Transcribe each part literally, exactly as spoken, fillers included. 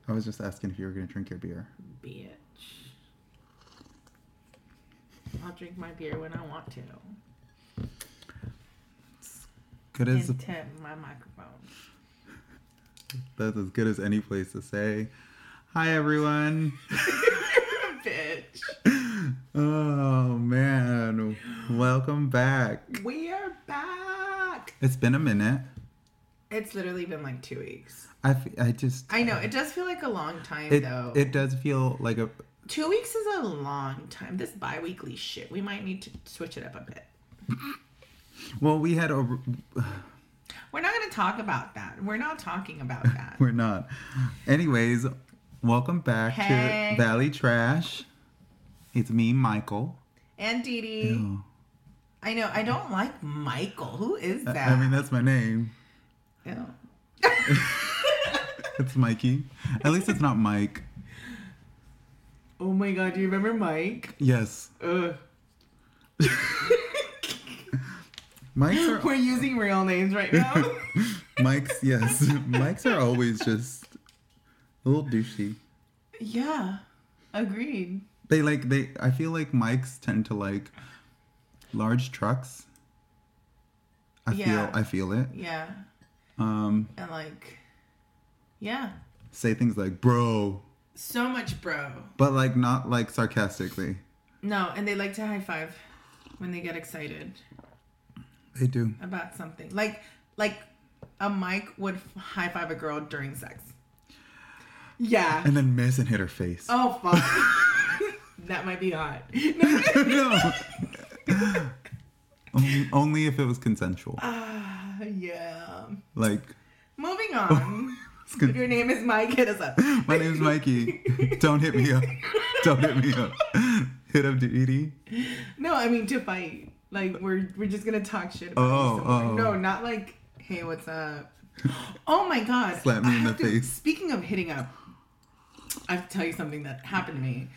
I was just asking if you were going to drink your beer. Bitch. I'll drink my beer when I want to. It's good as... And tip my microphone. That's as good as any place to say, hi, everyone. Bitch. Oh, man. Welcome back. We are back. It's been a minute. It's literally been like two weeks. I, f- I just... I know. It does feel like a long time, it, though. It does feel like a... Two weeks is a long time. This bi-weekly shit. We might need to switch it up a bit. Well, we had over... We're not going to talk about that. We're not talking about that. We're not. Anyways, welcome back hey. to Valley Trash. It's me, Michael. And Dee Dee. Ew. I know. I don't like Michael. Who is that? I, I mean, that's my name. Ew. It's Mikey. At least it's not Mike. Oh my god, do you remember Mike? Yes. Ugh. Mike's are... We're using real names right now. Mike's, yes. Mike's are always just a little douchey. Yeah. Agreed. They like, they, I feel like Mikes tend to like large trucks. I yeah. feel, I feel it. Yeah. Um. And like, yeah. Say things like, bro. So much bro. But like, not like sarcastically. No, and they like to high five when they get excited. They do. About something. Like, like a Mike would high five a girl during sex. Yeah. And then miss and hit her face. Oh, fuck. That might be hot. No. only, only if it was consensual. Ah, uh, yeah. Like. Moving on. If your name is Mike, hit us up. My name's Mikey. Don't hit me up. Don't hit me up. Hit up Dee Dee. No, I mean to fight. Like we're we're just gonna talk shit about oh, you oh. No, not like, hey, what's up? Oh my god. Slap me I in the to, face. Speaking of hitting up, I have to tell you something that happened to me.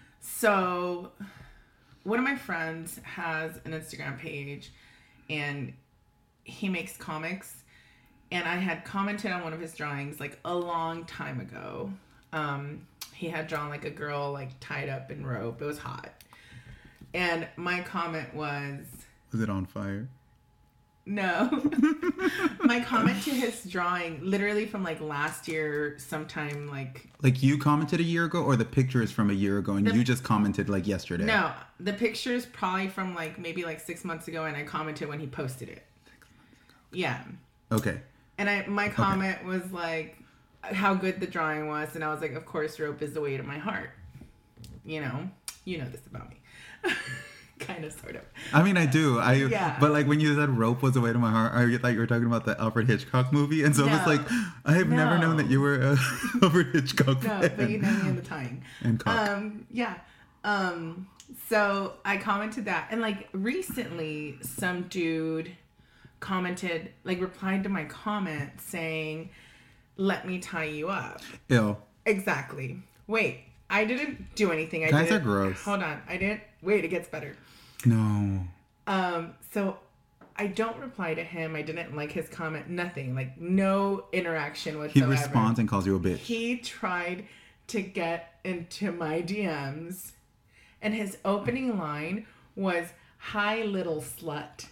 So one of my friends has an Instagram page and he makes comics. And I had commented on one of his drawings like a long time ago. Um, he had drawn like a girl like tied up in rope. It was hot. And my comment was... Was it on fire? No. My comment to his drawing, literally from like last year, sometime like... Like you commented a year ago, or the picture is from a year ago and the, you just commented like yesterday? No, the picture is probably from like maybe like six months ago and I commented when he posted it. Six months ago. Yeah. Okay. And I, my comment okay. was like, how good the drawing was. And I was like, of course, rope is the weight of my heart. You know, you know this about me. Kind of, sort of. I mean, I do. I yeah. But like when you said rope was the weight of my heart, I thought you were talking about the Alfred Hitchcock movie. And so no. it was like, I have no. never known that you were a Alfred Hitchcock No, fan. but you know me in the tying. And cock. Um, yeah. Um, so I commented that. And like recently, some dude... commented, like replied to my comment saying, let me tie you up. Ew. Exactly. Wait, I didn't do anything. I Guys didn't, are gross. Hold on. I didn't. Wait, it gets better. No. Um, so I don't reply to him. I didn't like his comment. Nothing. Like no interaction whatsoever. He responds and calls you a bitch. He tried to get into my D Ms and his opening line was, hi, little slut.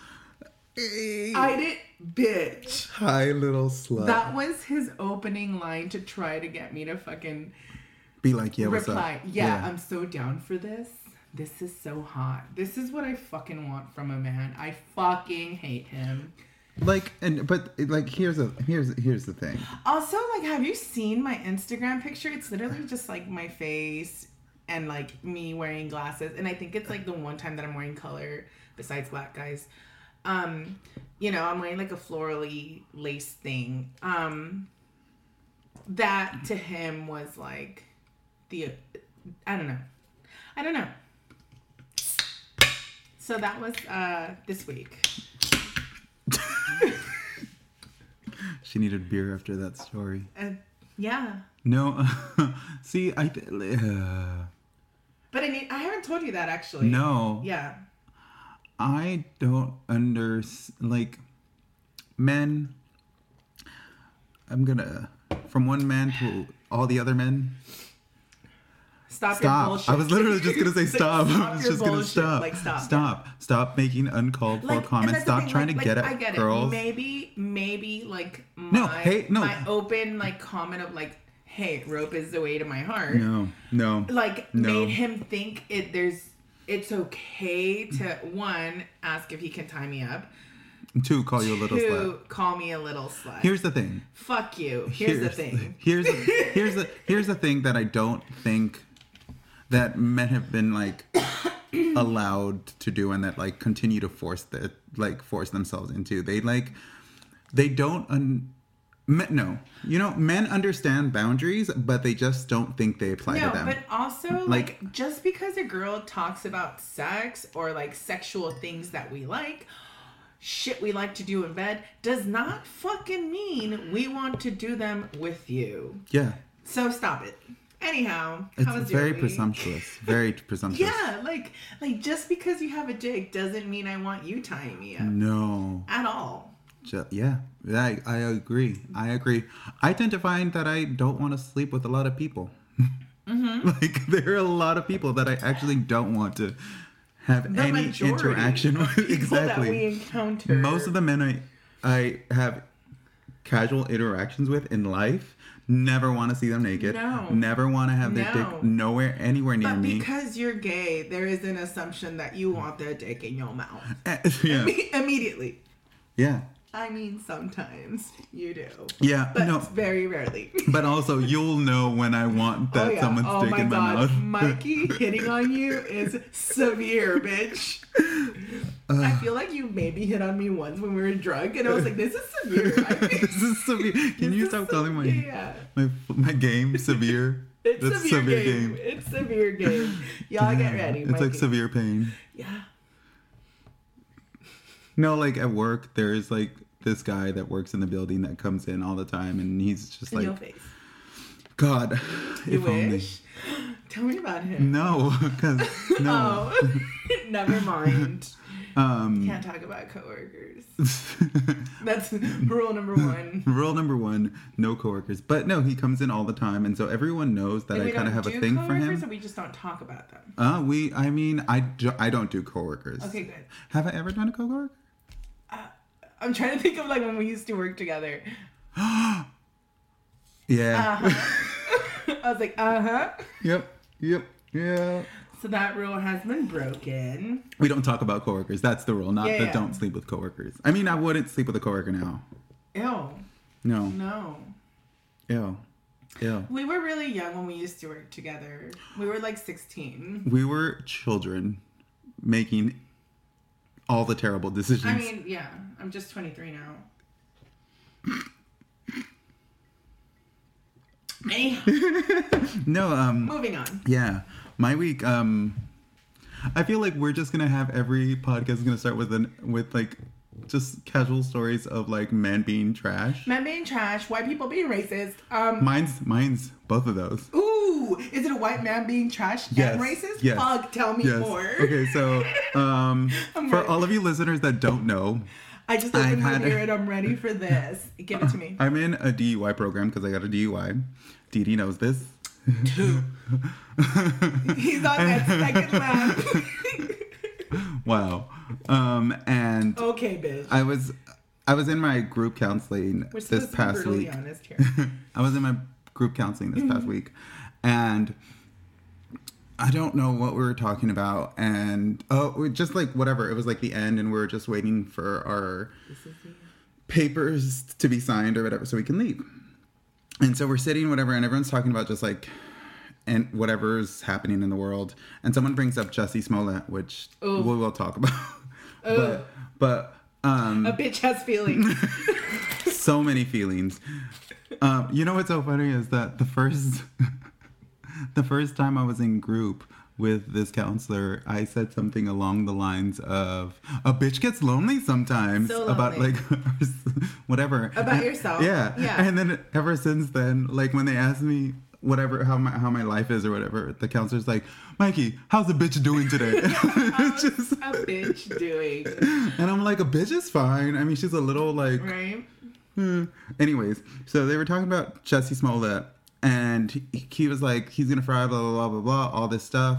I did, bitch. Hi, little slut. That was his opening line to try to get me to fucking be like, yeah, what's reply. up? Yeah, yeah, I'm so down for this. This is so hot. This is what I fucking want from a man. I fucking hate him. Like, and but like, here's a here's here's the thing. Also, like, have you seen my Instagram picture? It's literally just like my face and like me wearing glasses, and I think it's like the one time that I'm wearing color besides black guys. Um, you know, I'm wearing like a florally lace thing. Um, that to him was like the, I don't know. I don't know. So that was, uh, this week. She needed beer after that story. Uh, yeah. No, see, I, uh, but I mean, I haven't told you that actually. No. Yeah. I don't under like men. I'm gonna from one man to all the other men. Stop, Stop. your bullshit. I was literally just gonna say stop. Stop I was your just gonna bullshit. stop. Like, stop. Stop. Stop making uncalled for Like, and comments. that's the Stop thing, trying like- to like, get at I get girls. It. Maybe, maybe like my, No, hey, no. my open like comment of like, "Hey, rope is the way to my heart." No, no. Like no. made him think it. There's. It's okay to one ask if he can tie me up. Two, call you a little Two, slut. call me a little slut. Here's the thing. Fuck you. Here's, the thing. Here's here's the here's the thing that I don't think that men have been like allowed to do and that like continue to force the like force themselves into. They like they don't un, men, no. You know, men understand boundaries, but they just don't think they apply No, to them. but also like, Like- just because a girl talks about sex or like sexual things that we like, shit we like to do in bed, does not fucking mean we want to do them with you. Yeah. So stop it. Anyhow, It's how was your very week? presumptuous. Very presumptuous. Yeah, like like just because you have a dick doesn't mean I want you tying me up No. at all. Ju- Yeah, I, I agree. I agree. I tend to find that I don't want to sleep with a lot of people. Mm-hmm. Like, there are a lot of people that I actually don't want to have The any majority interaction of with. people that we Exactly. encounter. Most of the men I, I have casual interactions with in life never want to see them naked. No. Never want to have their No. dick nowhere, anywhere near But me. because you're gay, there is an assumption that you want their dick in your mouth. Eh, yeah. Immediately. Yeah. I mean, sometimes you do. Yeah. But no. very rarely. But also, you'll know when I want that oh, yeah. someone's oh dick my in my God. mouth. Mikey hitting on you is severe, bitch. I feel like you maybe hit on me once when we were drunk, and I was like, this is severe. I think This is severe. Can this you is stop se- calling my, Yeah. my my game severe? It's That's severe, game. It's severe game. Y'all get ready. It's like Mikey. severe pain. Yeah. No, like at work, there's like this guy that works in the building that comes in all the time, and he's just In like, your face. God, You if only. wish? Tell me about him. No, because no. Oh, never mind. Um, Can't talk about coworkers. That's rule number one. Rule number one: no coworkers. But no, he comes in all the time, and so everyone knows that And I we kind of don't have a do thing for coworkers, him. or we just don't talk about them. Uh, we. I mean, I do, I don't do coworkers. Okay, good. Have I ever done a coworker? I'm trying to think of like when we used to work together. Yeah. Uh-huh. I was like, uh huh. Yep. Yep. Yeah. So that rule has been broken. We don't talk about coworkers. That's the rule. Not Yeah, that yeah. don't sleep with coworkers. I mean, I wouldn't sleep with a coworker now. Ew. No. No. Ew. Ew. We were really young when we used to work together. We were like sixteen. We were children making all the terrible decisions. I mean, yeah. I'm just twenty-three now. Anyhow, no. Um. moving on. Yeah. My week. Um. I feel like we're just gonna have every podcast is gonna start with an with like just casual stories of like men being trash. Men being trash, white people being racist. Um, Mine's mine's both of those. ooh, is it a white man being trash Yes, and racist? yes, Fuck, tell me Yes. more. Okay, so um, I'm for ready. all of you listeners that don't know, I just I've opened my had- mirror and I'm ready for this. Give it to me. I'm in a D U I program because I got a D U I. Dee Dee knows this. Two. He's on that second lap. Wow. Um, and Okay, bitch. I was I was in my group counseling We're this supposed to be past brutally week. honest here. I was in my group counseling this past week, and I don't know what we were talking about, and oh, we- just like whatever. It was like the end, and we were just waiting for our papers to be signed or whatever, so we can leave. And so we're sitting, whatever, and everyone's talking about just like and whatever's happening in the world. And someone brings up Jussie Smollett, which Ooh. we will talk about. Ooh. but but um, A bitch has feelings. so many feelings. Um, you know what's so funny is that the first the first time I was in group with this counselor, I said something along the lines of "a bitch gets lonely sometimes" So about lonely. like whatever About And- yourself? Yeah, Yeah. And then ever since then, like when they ask me whatever how my how my life is or whatever, the counselor's like, "Mikey, how's a bitch doing today?" How's It's just- a bitch doing? and I'm like, "A bitch is fine. I mean, she's a little like." Right? Hmm. Anyways, so they were talking about Jussie Smollett, and he, he was like, he's gonna fry, blah blah blah blah blah, all this stuff,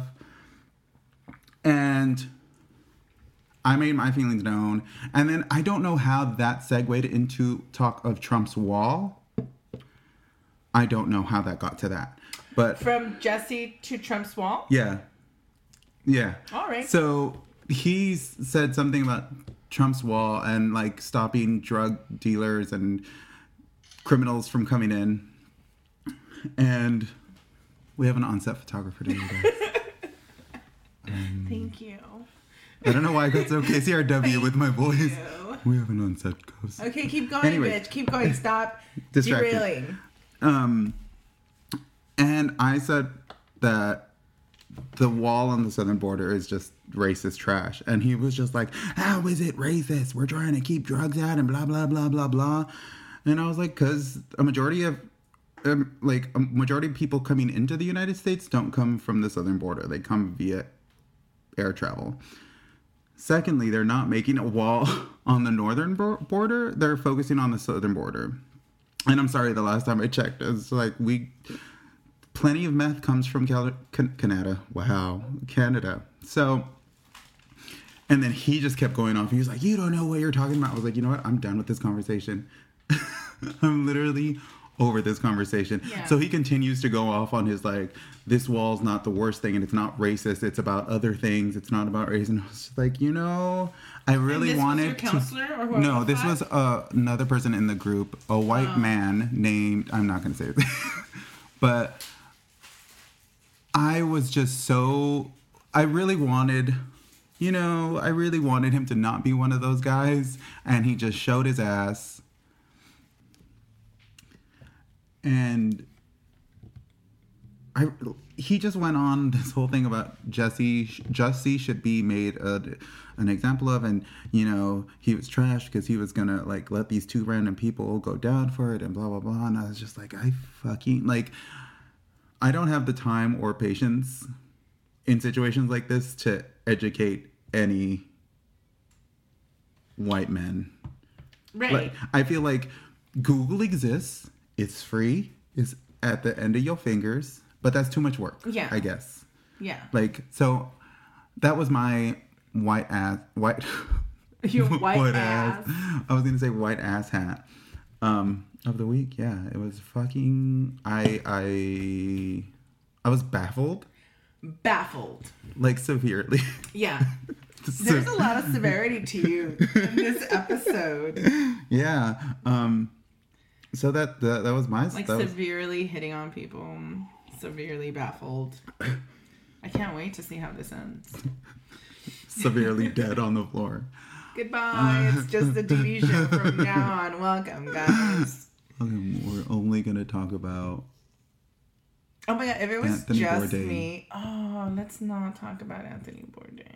and I made my feelings known, and then I don't know how that segued into talk of Trump's wall. I don't know how that got to that, but from Jussie to Trump's wall. Yeah, yeah. All right. So he said something about Trump's wall and like stopping drug dealers and criminals from coming in, and we have an on-set photographer today. um, Thank you. I don't know why I got so K C R W with my voice. You. We have an on-set ghost. Okay, keep going, Anyway. bitch. Keep going. Stop Distracted. derailing. Um, and I said that the wall on the southern border is just racist trash. And he was just like, how is it racist? We're trying to keep drugs out and blah, blah, blah, blah, blah. And I was like, because a majority of, um, like, a majority of people coming into the United States don't come from the southern border. They come via air travel. Secondly, they're not making a wall on the northern bo- border. They're focusing on the southern border. And I'm sorry, the last time I checked, it's like we... Plenty of meth comes from Cal- Can- Canada. Wow. Canada. So... And then he just kept going off. He was like, you don't know what you're talking about. I was like, you know what? I'm done with this conversation. I'm literally over this conversation. Yeah. So he continues to go off on his like, this wall's not the worst thing and it's not racist. It's about other things. It's not about race. And I was just like, you know, I really and this wanted was your counselor to... Or whoever no, this that? was uh, another person in the group, a white Oh. man named... I'm not going to say it. But I was just so... I really wanted... You know, I really wanted him to not be one of those guys. And he just showed his ass. And I, he just went on this whole thing about Jussie. Jussie should be made a, an example of. And, you know, he was trash because he was going to, like, let these two random people go down for it and blah, blah, blah. And I was just like, I fucking, like, I don't have the time or patience in situations like this to educate any white men. Right. Like, I feel like Google exists. It's free. It's at the end of your fingers. But that's too much work. Yeah. I guess. Yeah. Like, so that was my white ass, white, Your white ass. I was going to say white ass hat um, of the week. Yeah. It was fucking, I, I, I was baffled. Baffled. Like, severely. Yeah. There's a lot of severity to you in this episode. Yeah. Um, so that, that that was my Like that was, severely hitting on people. Severely baffled. I can't wait to see how this ends. severely dead on the floor. Goodbye. It's just a T V show from now on. Welcome, guys. Okay, we're only gonna talk about Oh my god, if it was Anthony just Bourdain. me. Oh, let's not talk about Anthony Bourdain.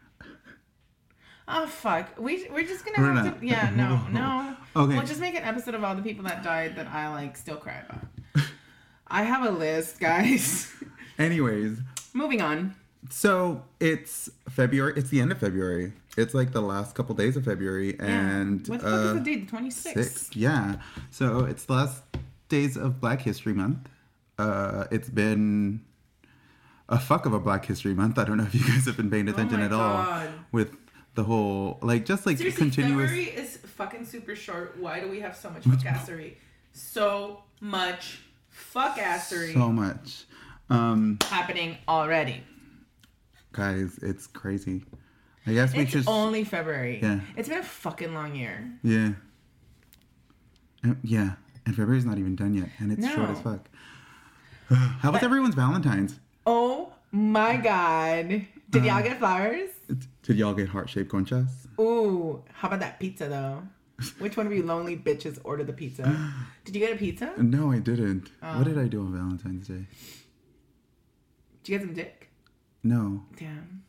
Oh fuck. We we're just gonna We're have not. to yeah, no, no. Okay. We'll just make an episode of all the people that died that I like still cry about. I have a list, guys. Anyways, Moving on. so it's February. It's the end of February. It's like the last couple days of February, and yeah. What the uh, fuck is the date? The twenty-sixth. six, yeah. So it's the last days of Black History Month. Uh, it's been a fuck of a Black History Month. I don't know if you guys have been paying attention my at God. all with the whole, like, just like Seriously, continuous. February is fucking super short. Why do we have so much fuckassery? So much fuckassery So much. Um, happening already. guys, it's crazy. I guess we It's should. only February. Yeah. It's been a fucking long year. Yeah. Uh, yeah. And February's not even done yet, and it's short No. as fuck. How was But- everyone's Valentine's? Oh my god. Did y'all Uh, get flowers? Did y'all get heart-shaped conchas? Ooh, how about that pizza though? Which one of you lonely bitches ordered the pizza? Did you get a pizza? No, I didn't. Oh. What did I do on Valentine's Day? Did you get some dick? No. Damn.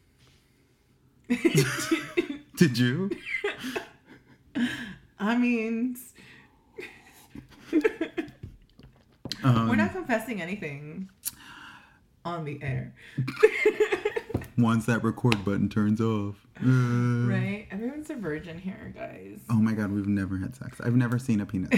Did you? I mean, Um, we're not confessing anything on the air. Once that record button turns off. Uh, Right? Everyone's a virgin here, guys. Oh my god, we've never had sex. I've never seen a penis.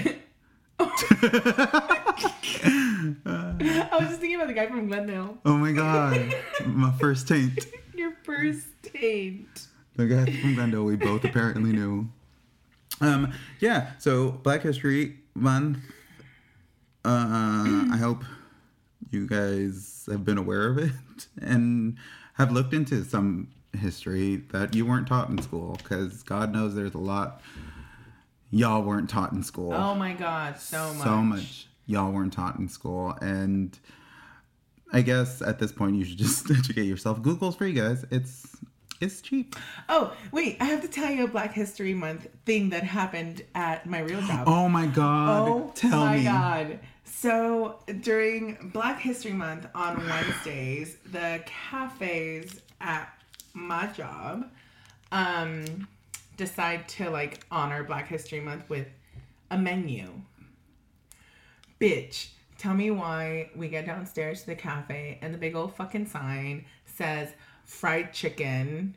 I was just thinking about the guy from Glendale. Oh my god, my first taint. Your first taint. The guy from Glendale, we both apparently knew. Um, yeah, so Black History Month. Uh, I hope you guys have been aware of it and have looked into some history that you weren't taught in school, because God knows there's a lot y'all weren't taught in school. Oh my god, so much. So much y'all weren't taught in school. And I guess at this point you should just educate yourself. Google's free, guys. It's it's cheap. Oh, wait, I have to tell you a Black History Month thing that happened at my real job. Oh my god. Oh Tell my me. god. So during Black History Month on Wednesdays, the cafes at my job um decide to like honor Black History Month with a menu. Bitch, tell me why we get downstairs to the cafe and the big old fucking sign says fried chicken.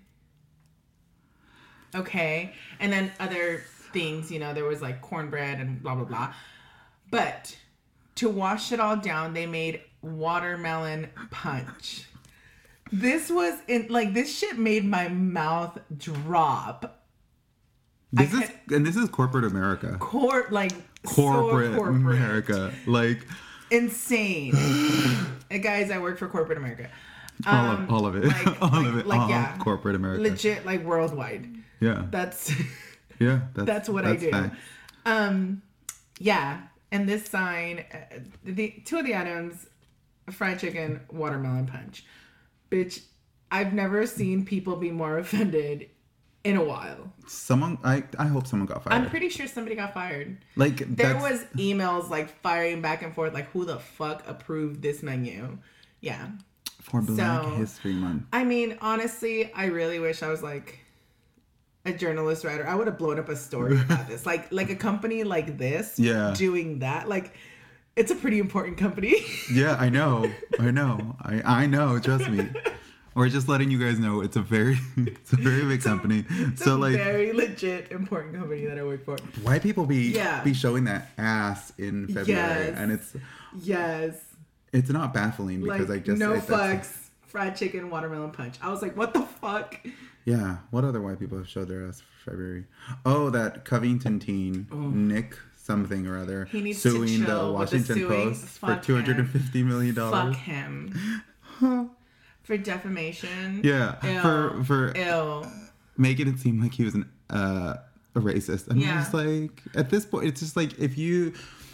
Okay. And then other things, you know, there was like cornbread and blah, blah, blah. But to wash it all down, they made watermelon punch. This was in like, this shit made my mouth drop. This I is and this is corporate America. Cor- like Corporate, so corporate America. Like insane. And guys, I work for corporate America. all Um, of all of it. like- all like- of it. like, all yeah. corporate America. Legit, like worldwide. Yeah. That's Yeah. That's, that's what that's I do. facts. Um, yeah. And this sign, uh, the two of the items, fried chicken, watermelon punch. Bitch, I've never seen people be more offended in a while. Someone I I hope someone got fired. I'm pretty sure somebody got fired. like There that's, was emails like firing back and forth, like who the fuck approved this menu? Yeah. for Black so- History Month. I mean, honestly, I really wish I was like a journalist writer. I would have blown up a story about this. Like like a company like this Yeah. doing that. Like it's a pretty important company. Yeah, I know. I know. I, I know, trust me. We're just letting you guys know it's a very it's a very big company. It's So a like very legit important company that I work for. white people be Yeah. be showing that ass in February Yes. and it's Yes. it's not baffling because Like I just no it, that's- fucks. Fried chicken, watermelon punch. I was like, what the fuck? Yeah, what other white people have showed their ass for February? Oh, that Covington teen, Nick something or other, He needs to suing the chill with the Washington suing. Post for Fuck two hundred fifty million dollars. Fuck him. For defamation. Yeah, Ew. for for Ew. making it seem like he was an uh, a racist. I'm Yeah. just like, at this point, it's just like if you.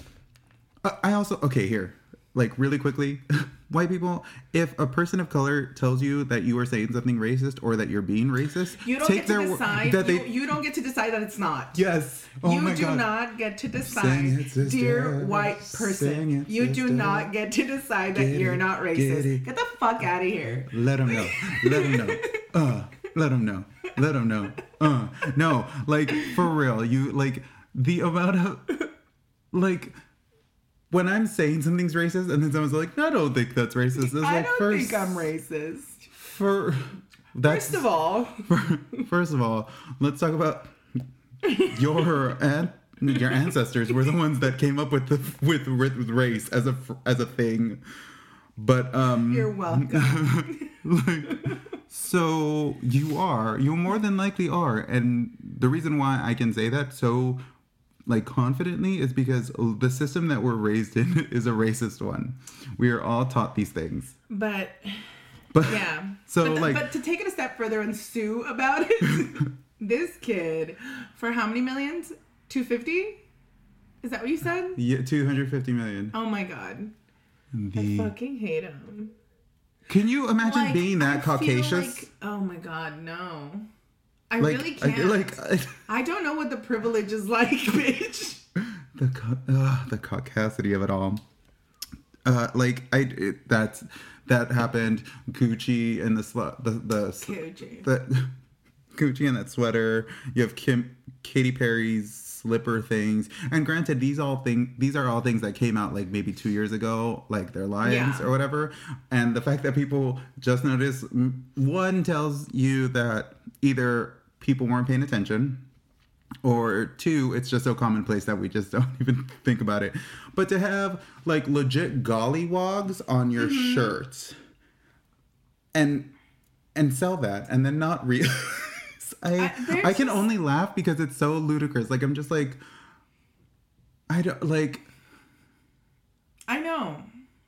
I I also okay here, like really quickly, white people. If a person of color tells you that you are saying something racist or that you're being racist, You don't take get to their wo- decide. that you, they. you don't get to decide that it's not. Yes. Oh you my do God. not get to decide, Sing it, sister. dear white Sing person. it, You do sister. not get to decide that Get you're it, not get racist. it. Get the fuck out of here. Let them know. Let them know. Uh, let them know. Let them know. Uh, no, like for real. You like the amount of like when I'm saying something's racist and then someone's like, "No, I don't think that's racist." It's I like don't first, think I'm racist. For that's First of all, first of all, let's talk about your an, your ancestors were the ones that came up with the with, with race as a as a thing. But um you're welcome. like, so you are you more than likely are, and the reason why I can say that so like confidently is because the system that we're raised in is a racist one. We are all taught these things. But But yeah. so but, like but to take it a step further and sue about it, this kid for how many millions? two hundred fifty? Is that what you said? yeah, two hundred fifty million. Oh my god. The- I fucking hate him. Can you imagine Like, being that I feel Caucasus? like- oh my god, no. I Like, really I- can't. like I, I don't know what the privilege is like, bitch. the ca- uh, the caucasity of it all. Uh, like I, it, that's that happened. Gucci and the slut, the the Gucci. the Gucci and that sweater. You have Kim, Katy Perry's slipper things. And granted, these all thing these are all things that came out like maybe two years ago, like their Lions Yeah. or whatever. And the fact that people just notice, one tells you that either people weren't paying attention, or two, it's just so commonplace that we just don't even think about it. But to have like legit gollywogs on your Mm-hmm. shirts and and sell that and then not real. I I- there's I can just- only laugh because it's so ludicrous. Like I'm just like I don't like I know.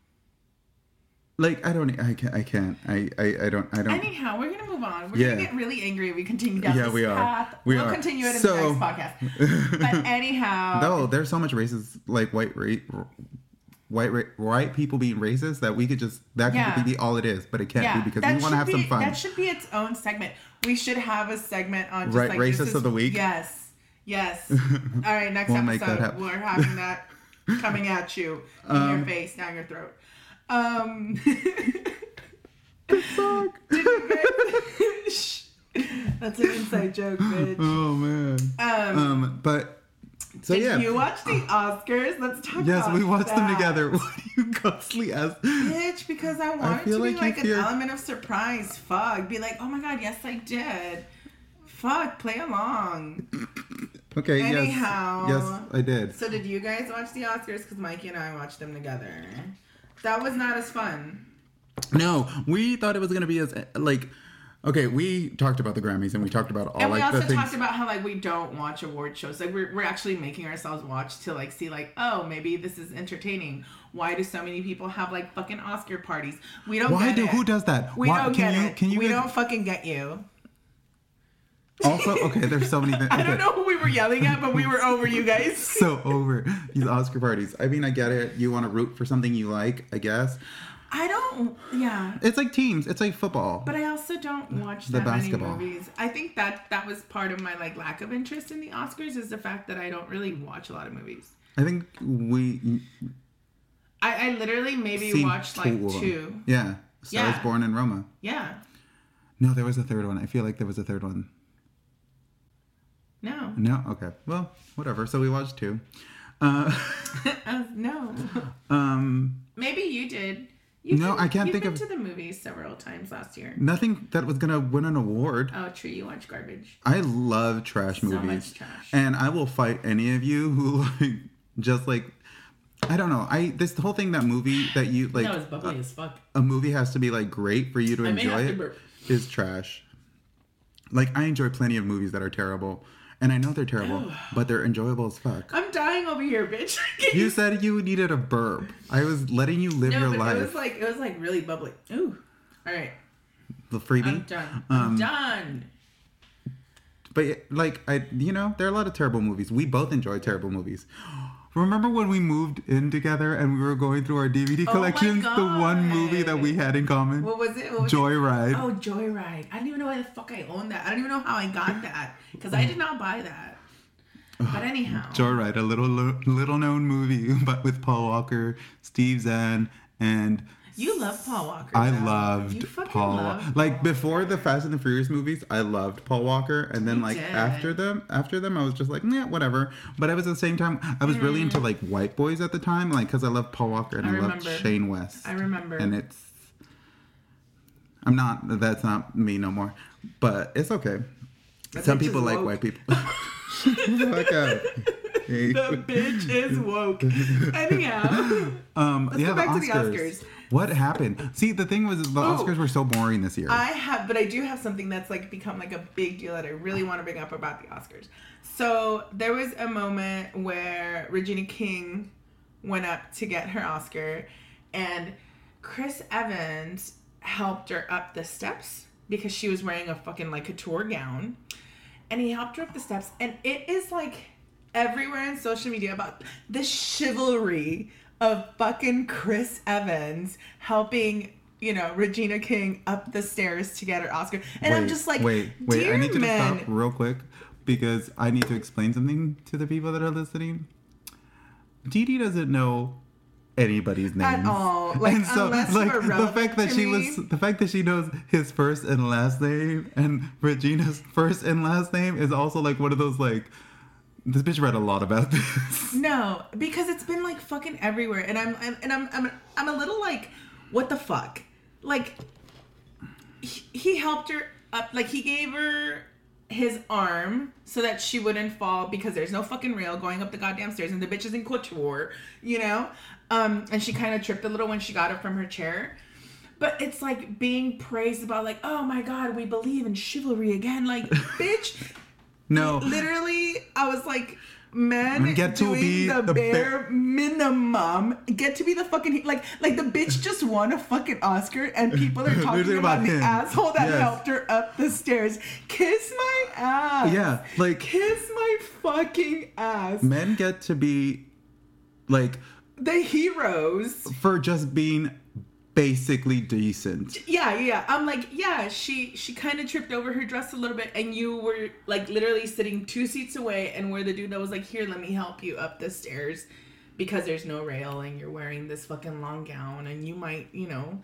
like I don't I can't I can't I I, I don't I don't Anyhow, we're gonna move on. We're Yeah. gonna get really angry if we continue down Yeah, this we are. path. We we'll are. continue it in So- the next podcast. But anyhow, No, there's so much racist, like white ra- white ra- white people being racist that we could just that could Yeah. be all it is, but it can't yeah, be because that we want to should have some be- fun. That should be its own segment. We should have a segment on just Right, like racist this is- of the week? Yes, yes. All right, next We'll make that episode happen. we're having that coming at you in your face, down your throat. Um, did you guys- Shh. That's an inside joke, bitch. Oh man. Um, Um, but so did yeah. you watch the Oscars? Let's talk Yes, about we watched them that. together. Why do you constantly ask? Bitch, because I wanted feel to be like you like an fear- element of surprise. Fuck. Be like, oh my god, yes I did. Fuck, play along. Okay, Anyhow. yes. Yes, I did. So did you guys watch the Oscars? Because Mikey and I watched them together. That was not as fun. No, we thought it was gonna be as like okay, we talked about the Grammys and we talked about all And we like also the things. talked about how like we don't watch award shows. Like we're we're actually making ourselves watch to like see like, oh, maybe this is entertaining. Why do so many people have like fucking Oscar parties? We don't Why get do it. who does that? We Why, don't can get you it. can you we guys- don't fucking get you. also okay, there's so many things. I don't know who we were yelling at, but we were over you guys. So over these Oscar parties. I mean, I get it. You want to root for something you like, I guess. I don't, yeah. It's like teams. It's like football. But I also don't watch The that basketball. many movies. I think that that was part of my like lack of interest in the Oscars is the fact that I don't really watch a lot of movies. I think we I, I literally maybe seen watched like two of them. two. Yeah, Stars Yeah. Born and Roma. Yeah. No, there was a third one. I feel like there was a third one. No. No, okay. Well, whatever. So we watched two. Uh, Uh, no. um, Maybe you did. You've No, been, I can't you've think been of- to the movies several times last year. nothing that was gonna win an award. Oh, true. You watch garbage. I love trash So movies, much trash. and I will fight any of you who like just like. I don't know. I this whole thing that movie that you like. that was bubbly as fuck. A movie has to be like great for you to I may enjoy have to it burp. is trash. Like I enjoy plenty of movies that are terrible, and I know they're terrible, but they're enjoyable as fuck. I'm dying over here, bitch. Can You said you needed a burp. I was letting you live no, your but life. it was like it was like really bubbly. Ooh. All right. The freebie. I'm done. I'm Um, done. But like I, you know, there are a lot of terrible movies. We both enjoy terrible movies. Remember when we moved in together and we were going through our D V D Oh my collections? The one movie that God. we had in common, What was it? What was Joyride. It? Oh, Joyride. I don't even know why the fuck I own that. I don't even know how I got that because I did not buy that. But anyhow. Joyride, a little little known movie, but with Paul Walker, Steve Zahn, and You love Paul Walker. I though. You loved fucking Paul. love Paul Like before Walker. the Fast and the Furious movies, I loved Paul Walker, and then You like did. after them, after them, I was just like, yeah, whatever. But I was at the same time, I was really into like white boys at the time, like because I loved Paul Walker and I I, loved remember. Shane West. I remember. And it's, I'm not. That's not me no more. But it's okay. That Some bitch people is like woke. white people. Shut the fuck up. Hey. The bitch is woke. Anyhow. Um, Let's yeah, go back the to the Oscars. Oscars. What happened? See, the thing was, the Oh. Oscars were so boring this year. I have, but I do have something that's like become like a big deal that I really want to bring up about the Oscars. So there was a moment where Regina King went up to get her Oscar, and Chris Evans helped her up the steps because she was wearing a fucking like couture gown, and he helped her up the steps, and it is like everywhere on social media about the chivalry of fucking Chris Evans helping, you know, Regina King up the stairs to get her Oscar. And I'm Wait, just like, wait, wait. dear I need to men, stop real quick because I need to explain something to the people that are listening. Dee Dee doesn't know anybody's name at all. Like, and so, unless like you're the relevant fact that to she me. was the fact that she knows his first and last name and Regina's first and last name is also like one of those like this bitch read a lot about this. No, because it's been like fucking everywhere, and I'm, I'm and I'm I'm I'm a little like, what the fuck? Like, he, he helped her up, like he gave her his arm so that she wouldn't fall because there's no fucking rail going up the goddamn stairs, and the bitch is in couture, you know. Um, and she kind of tripped a little when she got up from her chair. But it's like being praised about like, oh my god, we believe in chivalry again. Like, bitch. No. Literally, I was like, men get to doing be the, the bare ba- minimum, get to be the fucking, like, like the bitch just won a fucking Oscar and people are talking Literally about, about the him. asshole that Yes. helped her up the stairs. Kiss my ass. Yeah, like Kiss my fucking ass. men get to be like The heroes. for just being basically decent. Yeah, yeah. I'm like, yeah, she she kind of tripped over her dress a little bit, and you were like literally sitting two seats away, and we're the dude that was like, here, let me help you up the stairs because there's no rail and you're wearing this fucking long gown and you might, you know.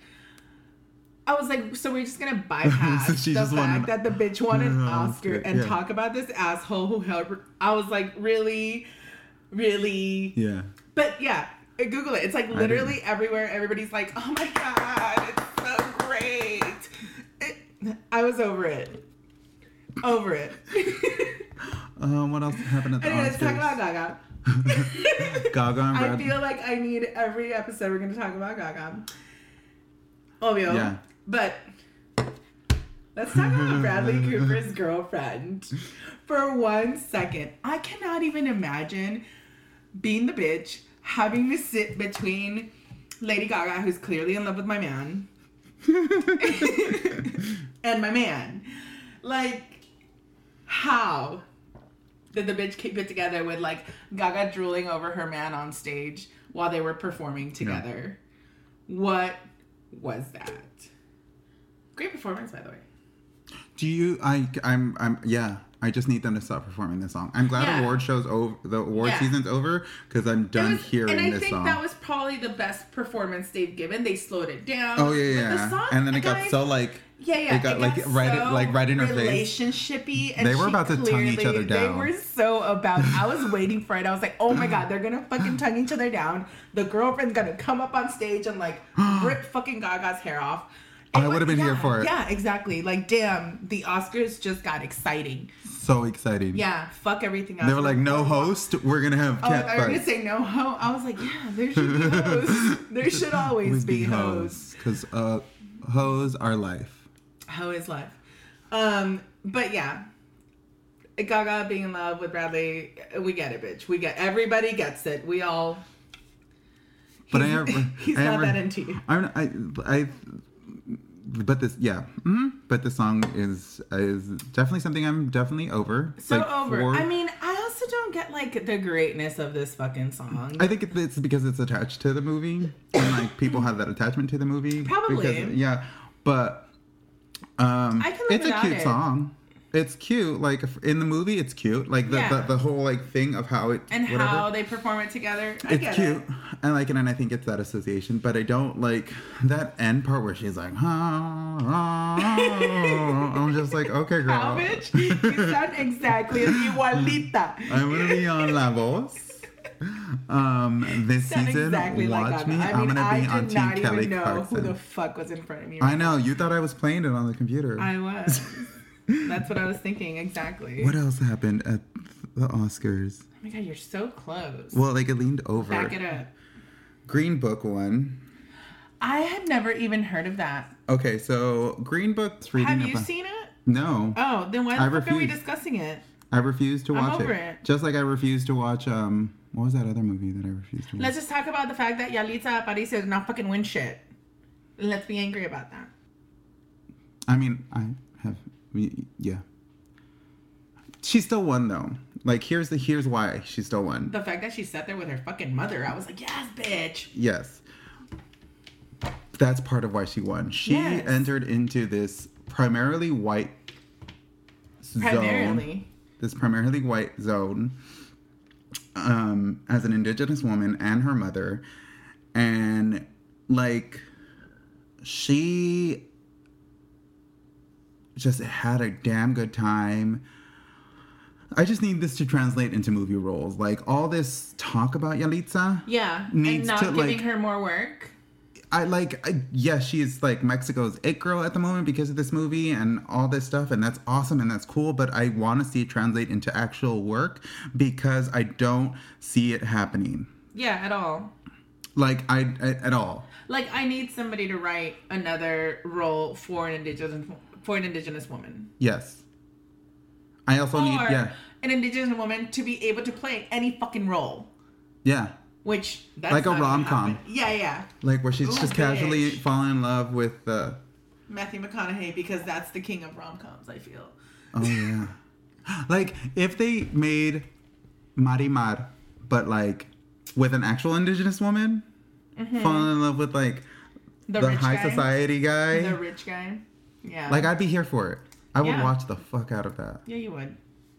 I was like, so we're just gonna bypass So she the just fact won that the bitch won an an Oscar Oscar, and yeah. talk about this asshole who helped her. I was like, really, really. Yeah. But yeah, Google it. It's like literally everywhere. Everybody's like, oh my god, it's so great. It, I was over it. Over it. Um, what else happened at the Anyway, let's talk about Oscars? Gaga. Gaga and I Brad. feel like I need every episode we're going to talk about Gaga. Obvio. Yeah. But let's talk about Bradley Cooper's girlfriend for one second. I cannot even imagine being the bitch having to sit between Lady Gaga, who's clearly in love with my man, and my man. Like, how did the bitch keep it together with, like, Gaga drooling over her man on stage while they were performing together? Yeah. What was that? Great performance, by the way. Do you? I. I'm. I'm. Yeah. I just need them to stop performing this song. I'm glad Yeah. award shows over. The award Yeah. season's over because I'm done It was- hearing and I this think song. that was probably the best performance they've given. They slowed it down. oh yeah, But yeah. the song, and then it got guys, so like. Yeah, yeah. It got, like, right in- like, right in her face. Relationshipy. And They were she about to tongue clearly, each other down. They were so about. I was waiting for it. I was like, oh my god, they're gonna fucking tongue each other down. The girlfriend's gonna come up on stage and like rip fucking Gaga's hair off. It I was- would have been yeah, here for it. Yeah, exactly. Like, damn, the Oscars just got exciting. So exciting. Yeah, fuck everything else. They were like, no host. We're gonna have Oh, cat I was gonna fights. say no ho. I was like, yeah, there should be hoes. There should always be hoes. Because uh, hoes are life. How is life? Um, but yeah, Gaga being in love with Bradley, we get it, bitch. We get everybody gets it. We all. But I he's, never. he's I not never, that into you. I'm, I, I, but this, yeah. Mm-hmm. But the song is is definitely something I'm definitely over. So Like, over. for- I mean, I also don't get like the greatness of this fucking song. I think it- it's because it's attached to the movie, and like people have that attachment to the movie. Probably. Because, yeah, but um, I can live it's a without cute it. song. It's cute. Like if- in the movie, it's cute. Like the, Yeah. the, the whole like thing of how it and whatever. how they perform it together. I It's get cute. It. I like it, and I think it's that association. But I don't like that end part where she's like, ah, ah, ah. I'm just like, okay, girl. How, bitch? You sound exactly igualita. I'm gonna be on La Voz. Um, this Sound season, exactly watch like me. Gaga. I I'm mean, gonna I be did on Team not Kelly even know Clarkson. who the fuck was in front of me. I know. You thought I was playing it on the computer. I was. That's what I was thinking, exactly. What else happened at the Oscars? Oh my god, you're so close. Well, like it leaned over. Back it up. Green Book won. I had never even heard of that. Okay, so Green Book's reading Have you about... seen it? No. Oh, then why the I fuck are we refuse. discussing it? I refuse to I'm watch over it. it. Just like I refuse to watch, um, what was that other movie that I refused to watch? Let's just talk about the fact that Yalitza Aparicio did not fucking win shit. Let's be angry about that. I mean, I have, yeah. She still won though. Like, here's the, here's why she still won. The fact that she sat there with her fucking mother, I was like, yes, bitch. Yes. That's part of why she won. She Yes. entered into this primarily white zone. Primarily. This primarily white zone um, as an indigenous woman and her mother. and like she just had a damn good time. I just need this to translate into movie roles. Like, all this talk about Yalitza. Yeah. Needs and not to, giving like, her more work. I like, I, yes, she's like Mexico's it girl at the moment because of this movie and all this stuff. And that's awesome and that's cool. But I want to see it translate into actual work because I don't see it happening. Yeah, at all. Like, I, I at all. Like, I need somebody to write another role for an indigenous for an indigenous woman. Yes. I also or need, yeah. an indigenous woman to be able to play any fucking role. Yeah. Which, that's like a not gonna rom-com. happen. Yeah, yeah. Like, where she's Ooh, just bitch. casually falling in love with the... Matthew McConaughey, because that's the king of rom-coms, I feel. Oh, yeah. Like, if they made Marimar, but, like, with an actual indigenous woman, mm-hmm. falling in love with, like, the, the rich high guy. society guy. The rich guy. Yeah. Like, I'd be here for it. I would Yeah. watch the fuck out of that. Yeah, you would.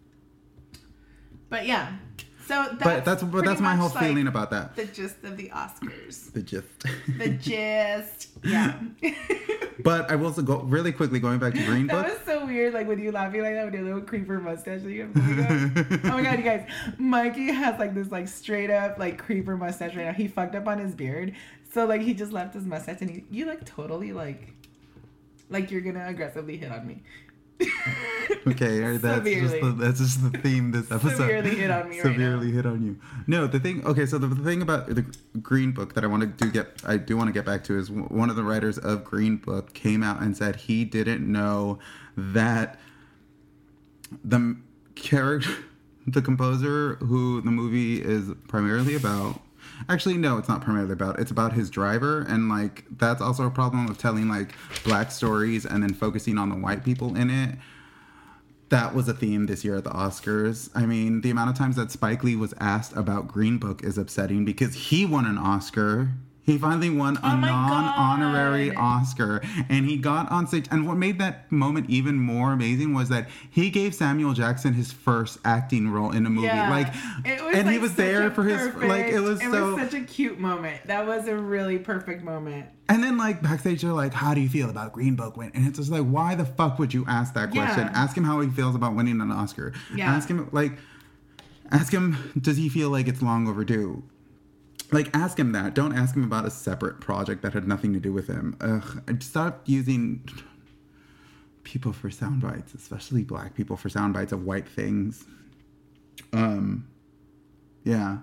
But, yeah. So that's but that's but that's my whole like feeling about that. The gist of the Oscars. The gist. The gist. Yeah. But I will also go really quickly going back to Green Book. That was so weird, like when you laughing like that with your little creeper mustache that you have. Oh my god, you guys! Mikey has like this like straight up like creeper mustache right now. He fucked up on his beard, so like he just left his mustache, and he, you like totally like, like you're gonna aggressively hit on me. Okay, that's just the, that's just the theme this episode. Severely hit on me. Severely right hit on you. No, the thing. Okay, so the, the thing about the Green Book that I want to do get, I do want to get back to is one of the writers of Green Book came out and said he didn't know that the character, the composer who the movie is primarily about. Actually, no, it's not primarily about. It's about his driver, and like that's also a problem of telling like black stories and then focusing on the white people in it. That was a theme this year at the Oscars. I mean, the amount of times that Spike Lee was asked about Green Book is upsetting because he won an Oscar. He finally won a Oh my non-honorary God. Oscar, and he got on stage. And what made that moment even more amazing was that he gave Samuel Jackson his first acting role in a movie. Yeah. Like, It was, and like, he was such there a for his perfect- like. It was it so. was such a cute moment. That was a really perfect moment. And then, like, backstage, they're like, how do you feel about Green Book win? And it's just like, why the fuck would you ask that question? Yeah. Ask him how he feels about winning an Oscar. Yeah. Ask him, like, ask him, does he feel like it's long overdue? Like, ask him that. Don't ask him about a separate project that had nothing to do with him. Ugh. Stop using people for sound bites, especially black people for sound bites of white things. Um, yeah.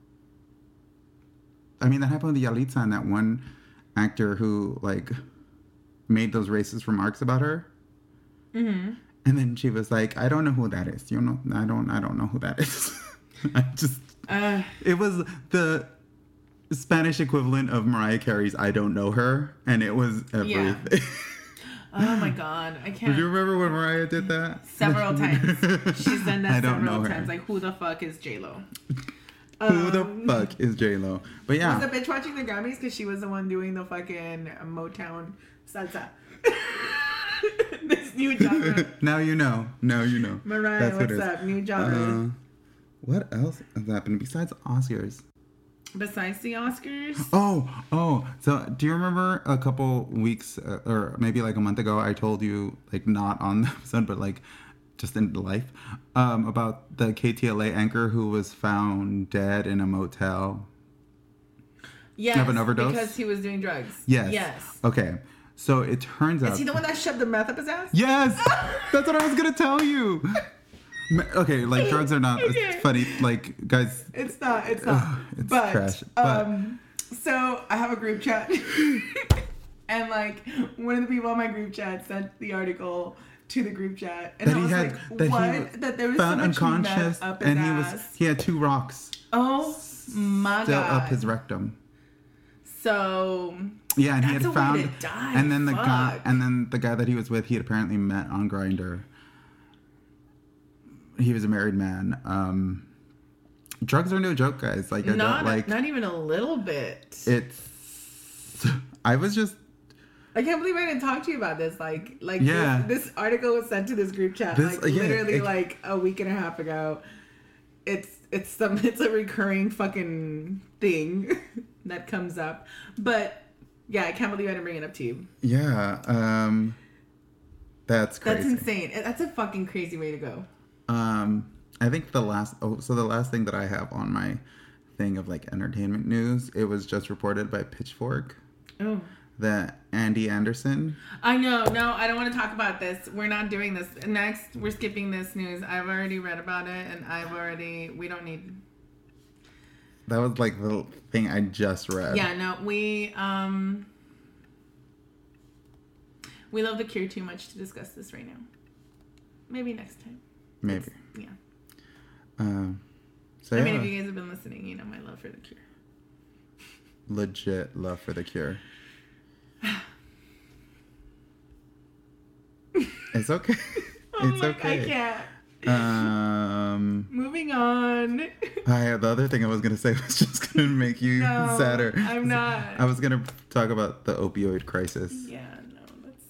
I mean, that happened with Yalitza and that one actor who, like, made those racist remarks about her. Mm-hmm. And then she was like, I don't know who that is. You know, I don't, I don't know who that is. I just, Uh, it was the Spanish equivalent of Mariah Carey's I Don't Know Her. And it was everything. Yeah. Oh my god, I can't. Do you remember when Mariah did that? Several times. She's done that I don't several know her. times. Like, who the fuck is J-Lo? Who Um, the fuck is J-Lo? But yeah. Was the bitch watching the Grammys because she was the one doing the fucking Motown salsa? This new genre. Now you know. Now you know. Mariah, That's what what's it is. up? New genre. Uh, what else has happened besides Oscars? Besides the Oscars? Oh, oh. So do you remember a couple weeks uh, or maybe like a month ago, I told you, like not on the episode, but like just in life, um, about the K T L A anchor who was found dead in a motel? Yes. Of an overdose? Because he was doing drugs. Yes. Yes. Okay. So it turns out. Is he the one that shoved the meth up his ass? Yes! That's what I was going to tell you. Ma- Okay, like drugs are not Okay. funny. Like, guys. It's not. It's not. Ugh, it's but, trash, but- um, so I have a group chat, and like one of the people on my group chat sent the article to the group chat, and That I he was had, like, that "What? he that there was found so much unconscious meth up his and he ass? was, he had two rocks Oh my still god! up his rectum. So Yeah, and he That's had a way found, to die, and then the guy, fuck. and then the guy that he was with, he had apparently met on Grindr. He was a married man. Um, drugs are no joke, guys. Like I not don't like not even a little bit. it's. I was just I can't believe I didn't talk to you about this. Like, like Yeah. this, this article was sent to this group chat This- like yeah, literally it- like a week and a half ago. It's it's some it's a recurring fucking thing that comes up. But yeah, I can't believe I didn't bring it up to you. Yeah, um, that's crazy. That's insane. That's a fucking crazy way to go. Um, I think the last oh, so the last thing that I have on my thing of like entertainment news, it was just reported by Pitchfork. Oh. That Andy Anderson. I know. No, I don't want to talk about this. We're not doing this. Next, we're skipping this news. I've already read about it, and I've already. We don't need. That was like the thing I just read. Yeah. No. We um. We love The Cure too much to discuss this right now. Maybe next time. Maybe. It's, yeah. Um. So I yeah. mean, if you guys have been listening, you know my love for The Cure. Legit love for The Cure. It's okay. Oh It's my, okay. I can't. Um. Moving on. I, the other thing I was gonna say was just gonna make you No, sadder. I'm not. I was gonna talk about the opioid crisis. Yeah, no, let's.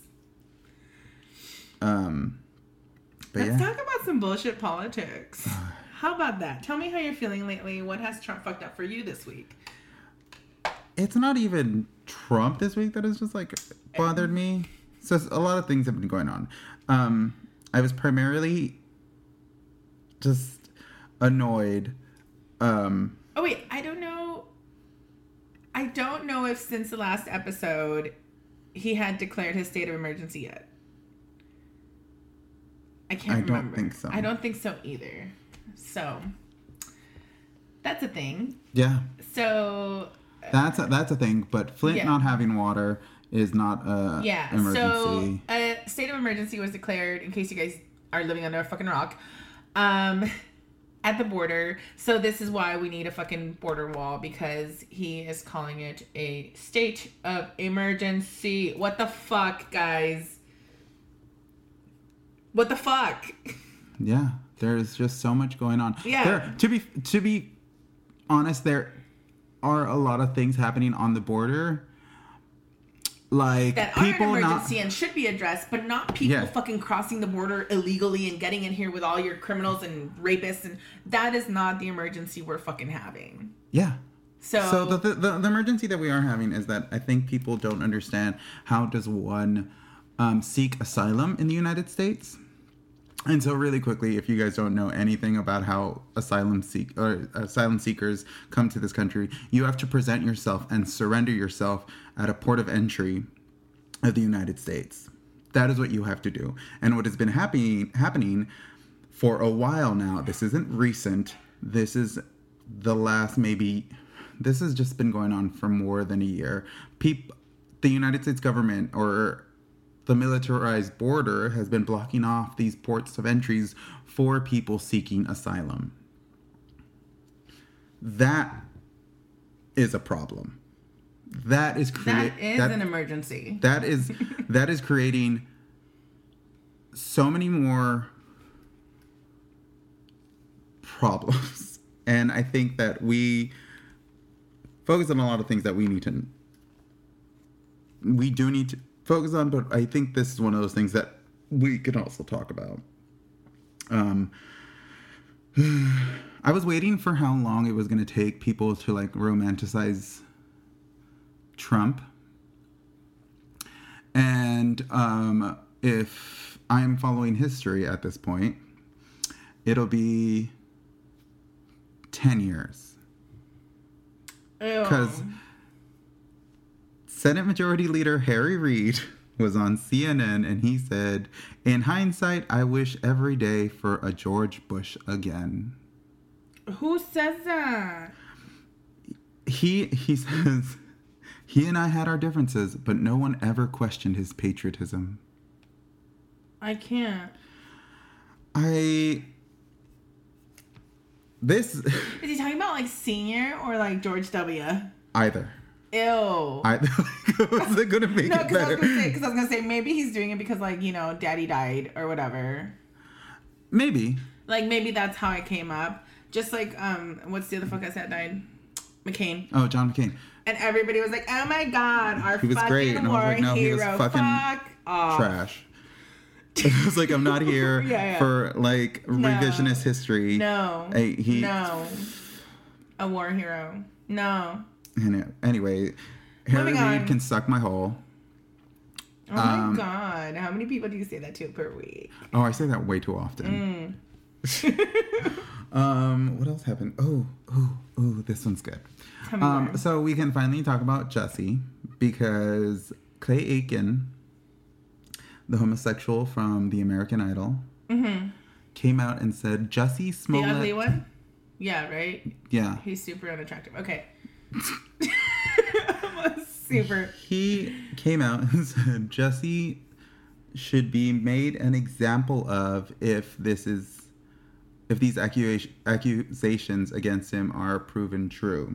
Um. But Let's yeah. talk about some bullshit politics. How about that? Tell me how you're feeling lately. What has Trump fucked up for you this week? It's not even Trump this week that has just like bothered me. So it's- a lot of things have been going on. Um, I was primarily just annoyed. Um, Oh wait, I don't know. I don't know if since the last episode he had declared his state of emergency yet. I can't I don't remember. think so. I don't think so either. So that's a thing. yeah, So that's a, that's a thing. But Flint Yeah. not having water is not a yeah, emergency. so a state of emergency was declared in case you guys are living under a fucking rock. Um at the border. So this is why we need a fucking border wall, because he is calling it a state of emergency. What the fuck, guys? What the fuck? Yeah, there's just so much going on. Yeah. There, to be to be honest, there are a lot of things happening on the border. Like That are an people emergency not and should be addressed, but not people Yeah. fucking crossing the border illegally and getting in here with all your criminals and rapists, and that is not the emergency we're fucking having. Yeah. So, So the, the the the emergency that we are having is that I think people don't understand how does one um, seek asylum in the United States. And so really quickly, if you guys don't know anything about how asylum seek or asylum seekers come to this country, you have to present yourself and surrender yourself at a port of entry of the United States. That is what you have to do. And what has been happening happening for a while now, this isn't recent. This is the last maybe this has just been going on for more than a year. Peop, the United States government or the militarized border has been blocking off these ports of entries for people seeking asylum. That is a problem. That is create that is that, an emergency. that is that is creating so many more problems. And I think that we focus on a lot of things that we need to we do need to focus on, but I think this is one of those things that we can also talk about. Um, I was waiting for how long it was going to take people to like romanticize Trump. And um, if I'm following history at this point, it'll be ten years. Because Senate Majority Leader Harry Reid was on C N N and he said, "In hindsight, I wish every day for a George Bush again." Who says that? He he says, "He and I had our differences, but no one ever questioned his patriotism." I can't. I this Is he talking about like senior or like George W? either. Ew. I was it gonna make No, it because I better? was gonna say, because I was gonna say maybe he's doing it because like you know, Daddy died or whatever. Maybe. Like maybe that's how it came up. Just like um, what's the other fuck I said died? McCain. Oh, John McCain. And everybody was like, "Oh my god, our He was fucking great," and I was war like, no, he hero." was fucking Fuck off. Trash. It was like, I'm not here yeah, yeah. for like No. revisionist history. No. I, he, no. A war hero. No. Anyway, Harry Reid can suck my hole. Oh um, my God. How many people do you say that to per week? Oh, I say that way too often. Mm. um, what else happened? Oh, oh, oh, this one's good. Um, so we can finally talk about Jussie because Clay Aiken, the homosexual from the American Idol, mm-hmm. came out and said Jussie Smollett. The ugly one? Yeah, right? Yeah. He's super unattractive. Okay. Super. He came out and said Jussie should be made an example of if this is, if these accusation, accusations against him are proven true.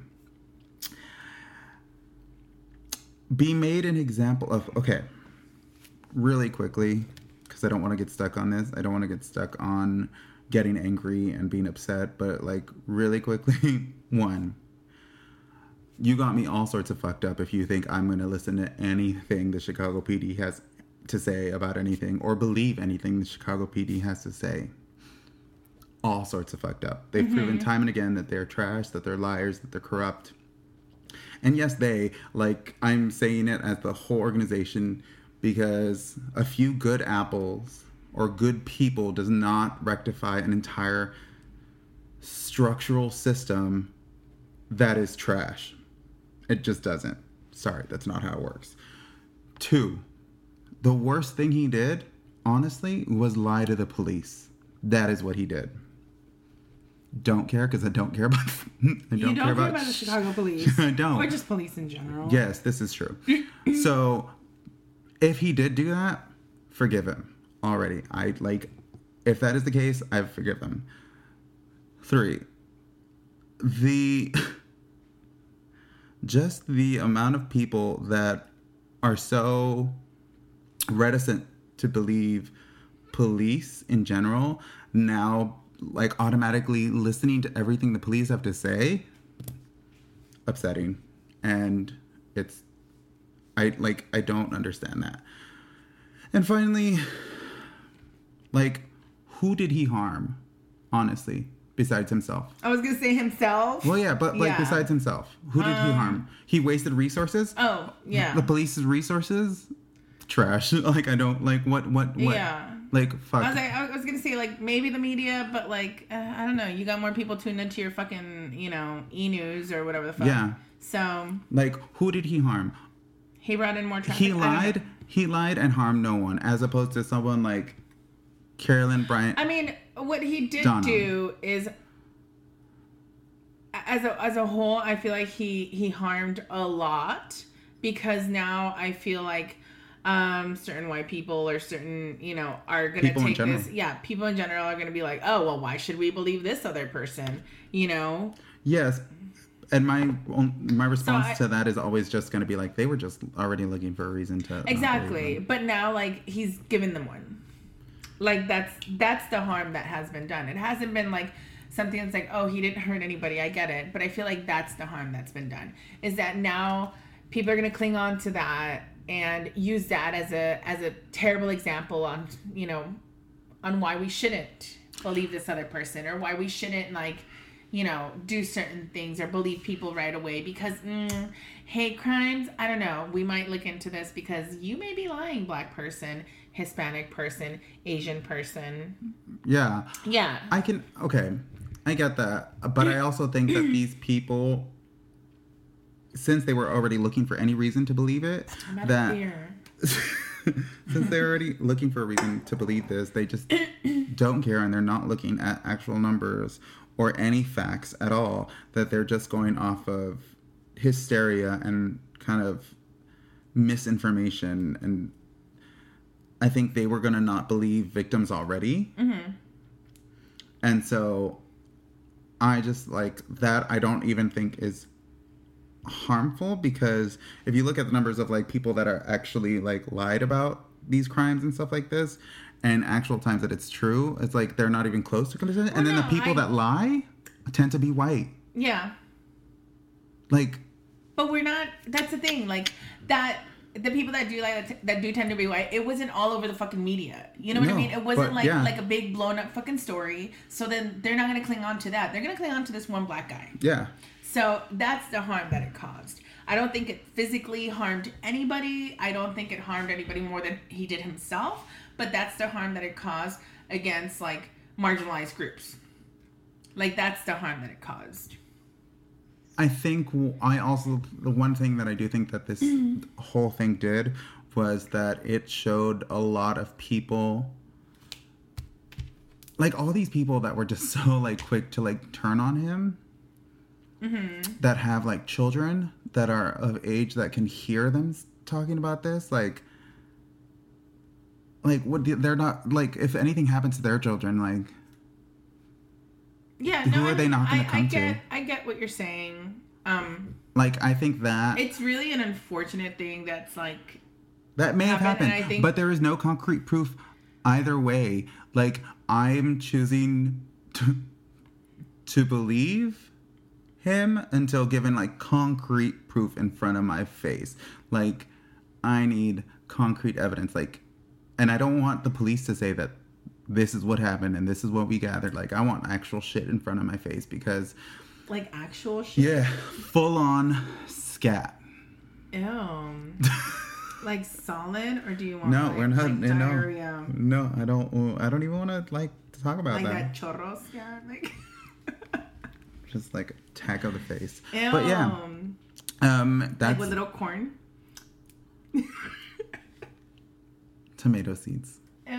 Be made an example of, okay, really quickly, because I don't want to get stuck on this. I don't want to get stuck on getting angry and being upset, but like really quickly, one, you got me all sorts of fucked up if you think I'm going to listen to anything the Chicago P D has to say about anything or believe anything the Chicago P D has to say. All sorts of fucked up. They've mm-hmm. proven time and again that they're trash, that they're liars, that they're corrupt. And yes, they, like, I'm saying it as the whole organization because a few good apples or good people does not rectify an entire structural system that is trash. It just doesn't. Sorry, that's not how it works. Two, the worst thing he did, honestly, was lie to the police. That is what he did. Don't care because I don't care about. I don't, you don't care, care about, about the Chicago police. I don't. Or just police in general. Yes, this is true. So, if he did do that, forgive him already. I like, if that is the case, I forgive him. Three, the just the amount of people that are so reticent to believe police in general now, like, automatically listening to everything the police have to say, upsetting. And it's, I, like, I don't understand that. And finally, like, who did he harm, honestly, besides himself? I was going to say himself. Well, yeah, but, like, yeah. besides himself, who did um, he harm? He wasted resources? Oh, yeah. The police's resources? Trash. Like, I don't, like, what, what, what? Yeah. Like, fuck. I was like, I was gonna say, like, maybe the media, but, like, uh, I don't know. You got more people tuned into your fucking, you know, e-news or whatever the fuck. Yeah. So. Like, who did he harm? He brought in more traffic. He lied. He lied and harmed no one, as opposed to someone like Carolyn Bryant. I mean, what he did Donna. do is, as a as a whole, I feel like he he harmed a lot because now I feel like. Um, certain white people or certain, you know, are going to take this. Yeah, people in general are going to be like, oh, well, why should we believe this other person? You know? Yes. And my my response so I, to that is always just going to be like, they were just already looking for a reason to. Exactly. But now, like, he's given them one. Like, that's that's the harm that has been done. It hasn't been like something that's like, oh, he didn't hurt anybody. I get it. But I feel like that's the harm that's been done. Is that now people are going to cling on to that and use that as a as a terrible example on, you know, on why we shouldn't believe this other person or why we shouldn't, like, you know, do certain things or believe people right away because mm, hate crimes, I don't know. We might look into this because you may be lying, black person, Hispanic person, Asian person. Yeah. Yeah. I can, okay, I get that. But I also think that these people, since they were already looking for any reason to believe it, that since they're already looking for a reason to believe this, they just don't care and they're not looking at actual numbers or any facts at all, that they're just going off of hysteria and kind of misinformation. And I think they were going to not believe victims already. Mm-hmm. And so I just, like, that I don't even think is harmful, because if you look at the numbers of, like, people that are actually, like, lied about these crimes and stuff like this, and actual times that it's true, it's like they're not even close to condition. Well, and then no, the people I... that lie tend to be white. Yeah. Like. But we're not. That's the thing. Like that. the people that do like that do tend to be white, it wasn't all over the fucking media. You know what No, I mean? It wasn't but, like yeah. like a big blown up fucking story. So then they're not gonna cling on to that. They're gonna cling on to this one black guy. Yeah. So that's the harm that it caused. I don't think it physically harmed anybody. I don't think it harmed anybody more than he did himself. But that's the harm that it caused against like marginalized groups. Like that's the harm that it caused. I think I also, the one thing that I do think that this whole thing did was that it showed a lot of people, like all these people that were just so like quick to like turn on him, mm-hmm. that have like children that are of age that can hear them talking about this. Like, like what they're not, like if anything happens to their children, like, yeah, who no, are I they mean, not going I, to come I get, to? I get what you're saying. Um, like, I think that it's really an unfortunate thing that's like that may have happened, happened, and I think- but there is no concrete proof either way. Like, I'm choosing to to believe him until given like concrete proof in front of my face. Like, I need concrete evidence. Like, and I don't want the police to say that this is what happened and this is what we gathered. Like, I want actual shit in front of my face because, like actual shit. yeah, full on scat. Ew. Like solid, or do you want? No, like, we're not. like no, diarrhea? no, I don't. I don't even want to like talk about Like that. that chorros, yeah, like. Just like attack of the face. Ew. But yeah, um, that's like with little corn. tomato seeds. Ew.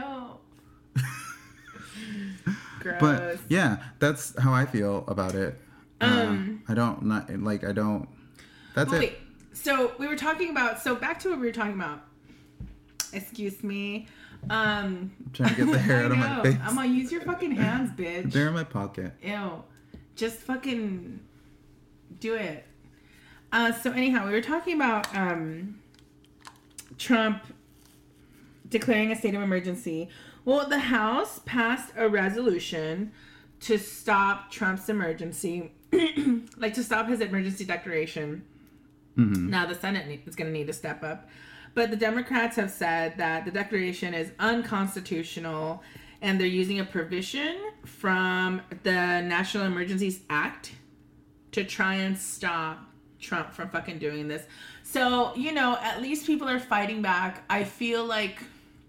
Gross. But yeah, that's how I feel about it. Um, uh, I don't not like. I don't. That's wait, it. So we were talking about. So back to what we were talking about. Excuse me. Um, I'm trying to get the hair out of my face. I'm gonna use your fucking hands, bitch. They're in my pocket. Ew. Just fucking do it. Uh, so anyhow, we were talking about um, Trump declaring a state of emergency. Well, the House passed a resolution to stop Trump's emergency, like to stop his emergency declaration. Mm-hmm. Now the Senate is going to need to step up. But the Democrats have said that the declaration is unconstitutional and they're using a provision from the National Emergencies Act to try and stop Trump from fucking doing this. So, you know, at least people are fighting back. I feel like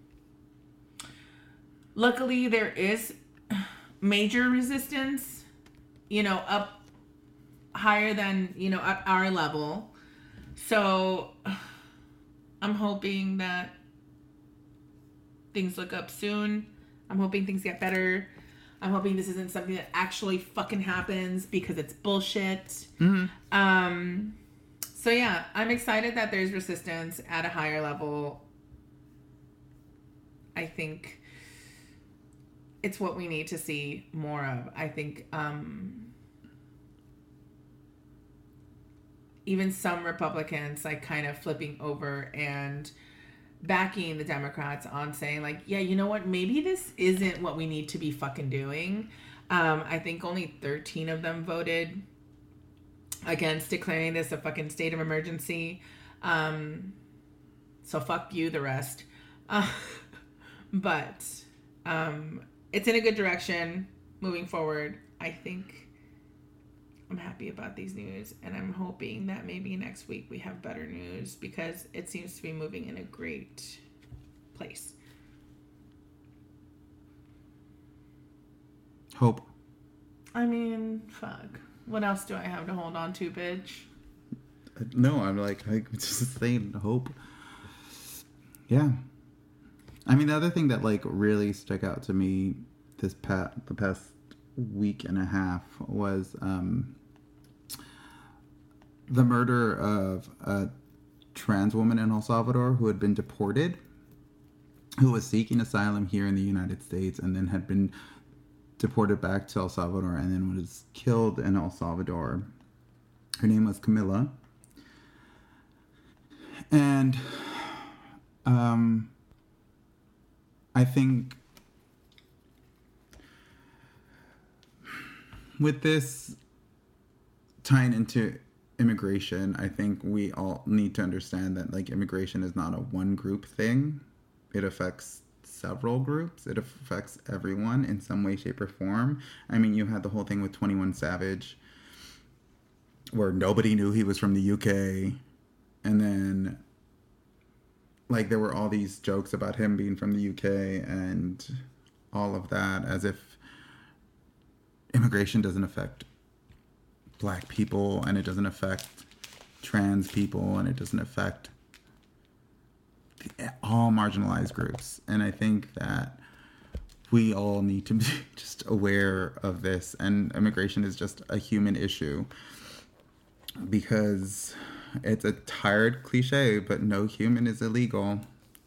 luckily there is major resistance, you know, up higher than, you know, at our level. So I'm hoping that things look up soon. I'm hoping things get better. I'm hoping this isn't something that actually fucking happens because it's bullshit. Mm-hmm. Um, so yeah, I'm excited that there's resistance at a higher level. I think it's what we need to see more of. I think um, even some Republicans like kind of flipping over and backing the Democrats on saying like, yeah, you know what? Maybe this isn't what we need to be fucking doing. Um, I think only thirteen of them voted against declaring this a fucking state of emergency. Um, so fuck you, the rest. Uh, but um, it's in a good direction moving forward. I think I'm happy about these news, and I'm hoping that maybe next week we have better news because it seems to be moving in a great place. Hope. I mean, fuck. What else do I have to hold on to, bitch? No, I'm like, I just saying hope. Yeah. I mean, the other thing that like really stuck out to me this past the past week and a half was um, the murder of a trans woman in El Salvador who had been deported, who was seeking asylum here in the United States and then had been deported back to El Salvador and then was killed in El Salvador. Her name was Camilla. And um, I think with this tying into immigration, I think we all need to understand that like immigration is not a one group thing. It affects several groups. It affects everyone in some way, shape, or form. I mean, you had the whole thing with twenty-one Savage, where nobody knew he was from the U K, and then like there were all these jokes about him being from the U K and all of that, as if immigration doesn't affect Black people, and it doesn't affect trans people, and it doesn't affect the, all marginalized groups. And I think that we all need to be just aware of this, and immigration is just a human issue, because it's a tired cliche, but no human is illegal.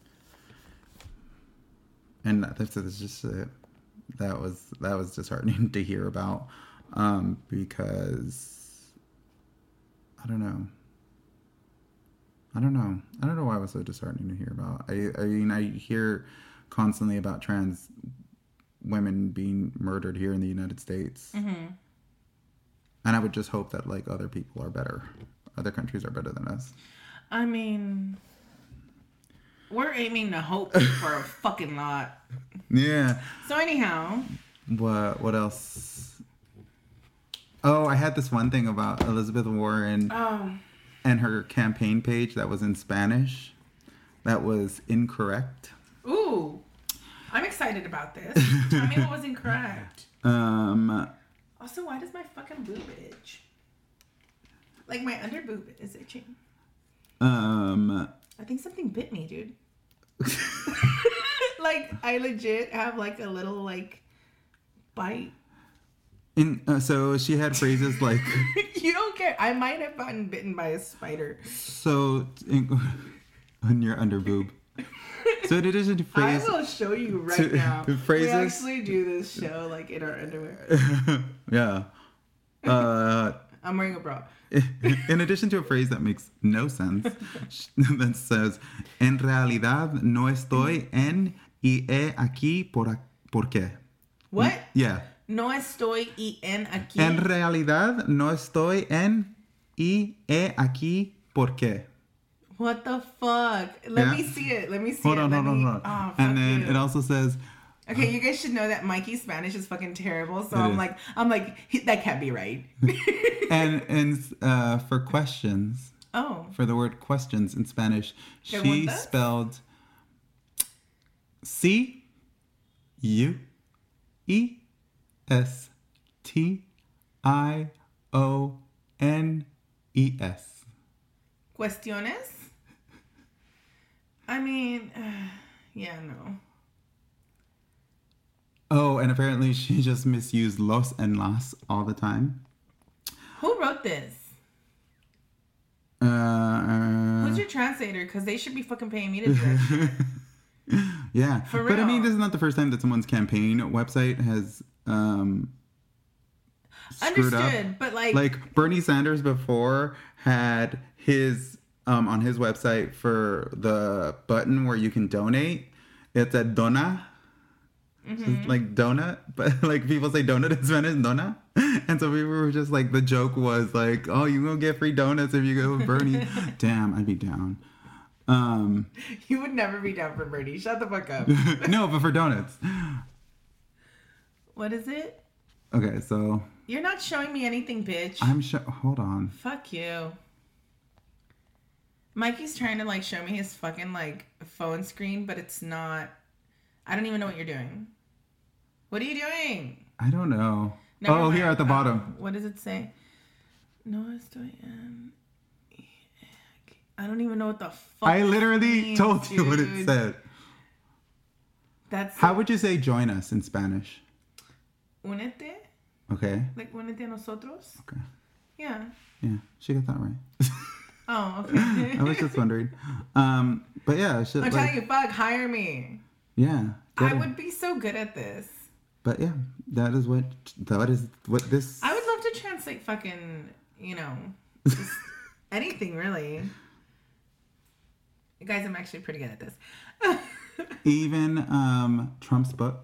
And that's, that's just it. That was that was disheartening to hear about, um, because I don't know. I don't know. I don't know why it was so disheartening to hear about. I I mean, I hear constantly about trans women being murdered here in the United States, mm-hmm. and I would just hope that like other people are better, other countries are better than us. I mean, we're aiming to hope for a fucking lot. Yeah. So anyhow, what what else? Oh, I had this one thing about Elizabeth Warren oh. and her campaign page that was in Spanish that was incorrect. Ooh, I'm excited about this. Tell me what was incorrect. Um. Also, why does my fucking boob itch? Like my under boob is itching. Um. I think something bit me, dude. Like, I legit have, like, a little, like, bite. In, uh, so she had phrases like... You don't care. I might have gotten bitten by a spider. So, in, on your under boob. So in addition to phrases... I will show you right to, now. Phrases, we actually do this show, like, in our underwear. Yeah. Uh... I'm wearing a bra. In addition to a phrase that makes no sense, that says, en realidad no estoy en y he aquí por, por qué. What? Yeah. No estoy y en aquí. En realidad no estoy en y he aquí por qué. What the fuck? Let Yeah. me see it. Let me see hold it. on, Let hold me... on, hold on. Oh, fuck and then you. it also says... Okay, you guys should know that Mikey's Spanish is fucking terrible. So It I'm is. like, I'm like, that can't be right. and and uh, for questions, Oh. for the word questions in Spanish, she Preguntas? spelled C U E S T I O N E S. Cuestiones? I mean, yeah, no. Oh, and apparently she just misused los and las all the time. Who wrote this? Uh, uh, Who's your translator? Because they should be fucking paying me to do that shit. Yeah. For But I mean, real. this is not the first time that someone's campaign website has um, screwed Understood, up. but like... Like Bernie Sanders before had his, um, on his website for the button where you can donate, it said dona. Mm-hmm. Like donut, but like people say donut in Spanish, dona. And so we were just like, the joke was like, oh, you gonna get free donuts if you go with Bernie. Damn, I'd be down. Um, You would never be down for Bernie. Shut the fuck up. no, but for donuts. What is it? Okay, so You're not showing me anything, bitch. I'm sure. Hold on. Fuck you. Mikey's trying to like show me his fucking like phone screen, but it's not. I don't even know what you're doing. What are you doing? I don't know. Never oh, mind. here at the bottom. Um, what does it say? No estoy en... I don't even know what the fuck. I literally means, told you what it dude. said. That's How would you say join us in Spanish? Únete, Okay. like únete a nosotros. Okay. Yeah. Yeah, she got that right. Oh, okay. I was just wondering. Um, but yeah, she, I'm like, telling you, fuck, hire me. yeah. I get it. would be so good at this. But yeah, that is what that is what this. I would love to translate fucking, you know, just anything really. Guys, I'm actually pretty good at this. Even um, Trump's book.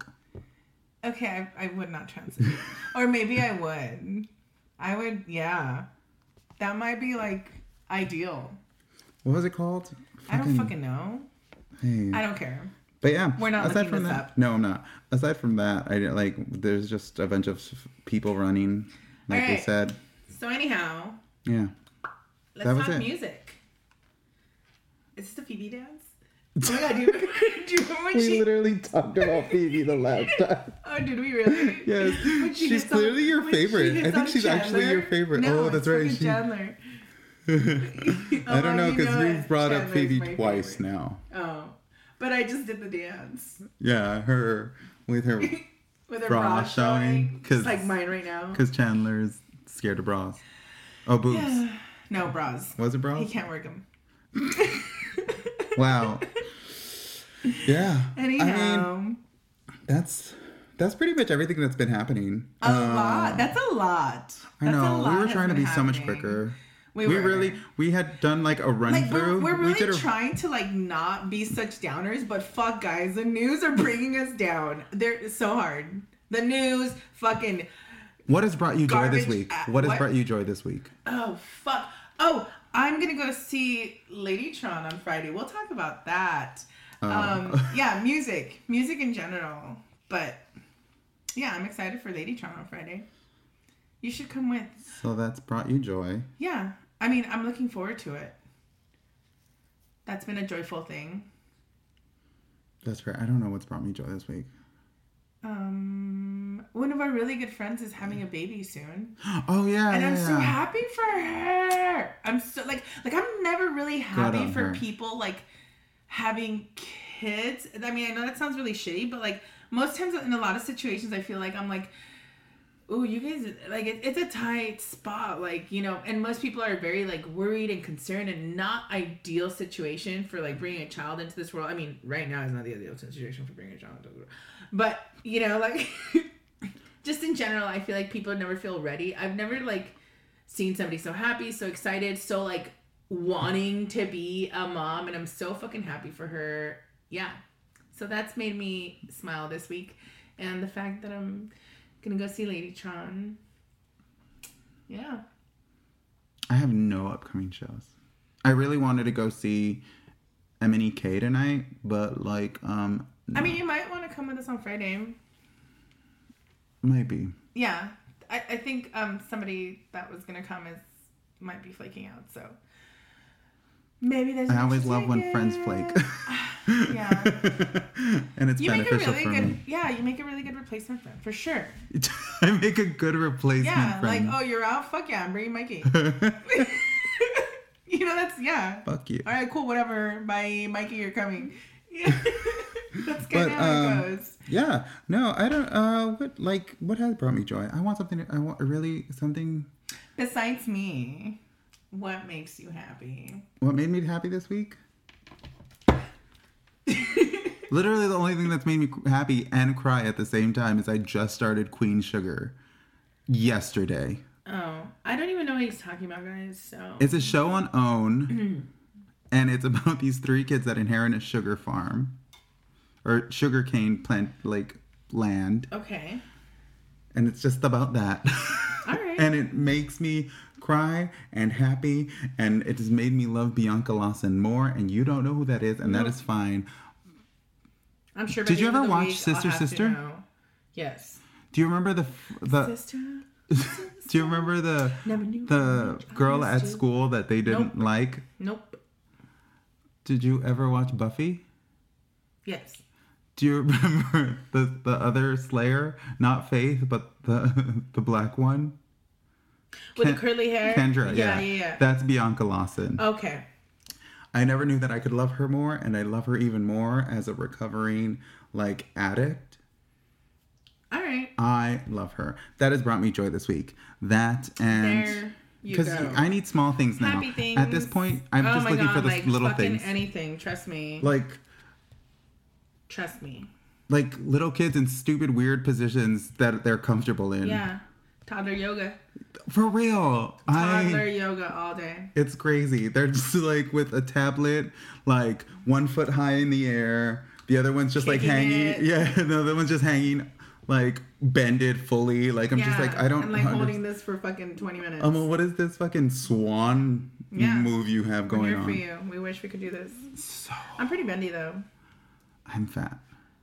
Okay, I, I would not translate. Or maybe I would. I would, yeah. That might be like ideal. What was it called? I don't fucking know. Hey. I don't care. But yeah, we're not aside looking from this that, up. No, I'm not. Aside from that, I didn't like. There's just a bunch of people running, like All we right. said. So anyhow, Yeah. let's That was talk it. music. Is this the Phoebe dance? Oh my god, do you remember, do you remember when We she... literally talked about Phoebe the last time. Oh, did we really? Yes. When she She's hits on- clearly your when she favorite. hits I think on she's actually Chandler? your favorite. No, Oh, that's it's right. fucking She- Chandler. I don't know, you because know you've it. brought up Chandler's Phoebe my twice favorite. now. Oh, but I just did the dance Yeah, her with her with her bra bra showing, showing. 'cause- It's like mine right now. because Chandler's scared of bras. Oh, boobs. Yeah. No bras. Was it He bras? can't work them. Wow. Yeah. Anyhow, I mean, that's that's pretty much everything that's been happening. a Um, lot. That's a lot. I That's a know. lot We were has trying to been be so much happening. quicker. We, We were. really we had done like a run Like through. we're, we're we really did a, trying to like not be such downers, but fuck guys, the news are bringing us down. They're so hard. The news, fucking What has brought you joy garbage this week? at- What has what? brought you joy this week? oh fuck. Oh, I'm gonna go see Ladytron on Friday. We'll talk about that. Oh. Um, yeah, music, music in general. But yeah, I'm excited for Ladytron on Friday. You should come with. So that's brought you joy. Yeah, I mean, I'm looking forward to it. That's been a joyful thing. That's right. I don't know what's brought me joy this week. Um, one of our really good friends is having a baby soon, Oh yeah, and yeah, I'm so yeah. happy for her. I'm so like like I'm never really happy on for her. people like having kids. I mean, I know that sounds really shitty, but like most times in a lot of situations, I feel like I'm like, ooh, you guys, like it, it's a tight spot, like, you know, and most people are very like worried and concerned and not ideal situation for like bringing a child into this world. I mean, right now is not the ideal situation for bringing a child into the world, but you know, like just in general, I feel like people never feel ready. I've never like seen somebody so happy, so excited, so like wanting to be a mom, and I'm so fucking happy for her. Yeah. So that's made me smile this week. And the fact that I'm gonna go see Ladytron. Yeah. I have no upcoming shows. I really wanted to go see M N E K tonight, but like, um, I mean, you might want to come with us on Friday. maybe. Yeah. I, I think um somebody that was gonna come is might be flaking out, so maybe there's. I always love when friends flake. Yeah. And it's You make a beneficial really for good. me. Yeah, you make a really good replacement friend for sure. I make a good replacement Yeah, like friend. oh, you're out. Fuck yeah, I'm bringing Mikey. You know, that's yeah. Fuck you. All right, cool, whatever. Bye, Mikey, you're coming. Yeah. That's kind But of how um, it goes. yeah, no, I don't. Uh, what like what has brought me joy? I want something. I want really something. Besides me, what makes you happy? What made me happy this week? Literally, the only thing that's made me happy and cry at the same time is I just started Queen Sugar yesterday. Oh, I don't even know what he's talking about, guys. So It's a show on OWN, and it's about these three kids that inherit a sugar farm or sugarcane plant like land, okay, and it's just about that. all right. And it makes me cry and happy, and it has made me love Bianca Lawson more. And you don't know who that is, and that No. is fine. I'm sure. by Did the you end of ever the watch week, Sister, I'll have to Sister? know. Yes. Do you remember the the? Sister. Do you remember the Never knew the how much I girl missed at you. school that they didn't Nope. like? Nope. Did you ever watch Buffy? Yes. Do you remember the the other Slayer? Not Faith, but the the black one. With Ken- the curly hair. Kendra, Yeah, yeah. yeah, yeah. That's Bianca Lawson. Okay. I never knew that I could love her more, and I love her even more as a recovering like addict. All right. I love her. That has brought me joy this week. That and There you because go. I need small things now. Happy things. At this point, I'm oh just my looking God, for the like, little fucking things, anything. Trust me. like Trust me. like little kids in stupid weird positions that they're comfortable in. Yeah. Toddler yoga. For real. Toddler I yoga all day. it's crazy. They're just like with a tablet, like one foot high in the air. The other one's just like Kicking hanging. it. Yeah, the other one's just hanging like bended fully. Like I'm yeah. just like I don't. And like understand. holding this for fucking twenty minutes. Um, what is this fucking swan yeah. move you have going We're here on? for you. We wish we could do this. So I'm pretty bendy though. I'm fat.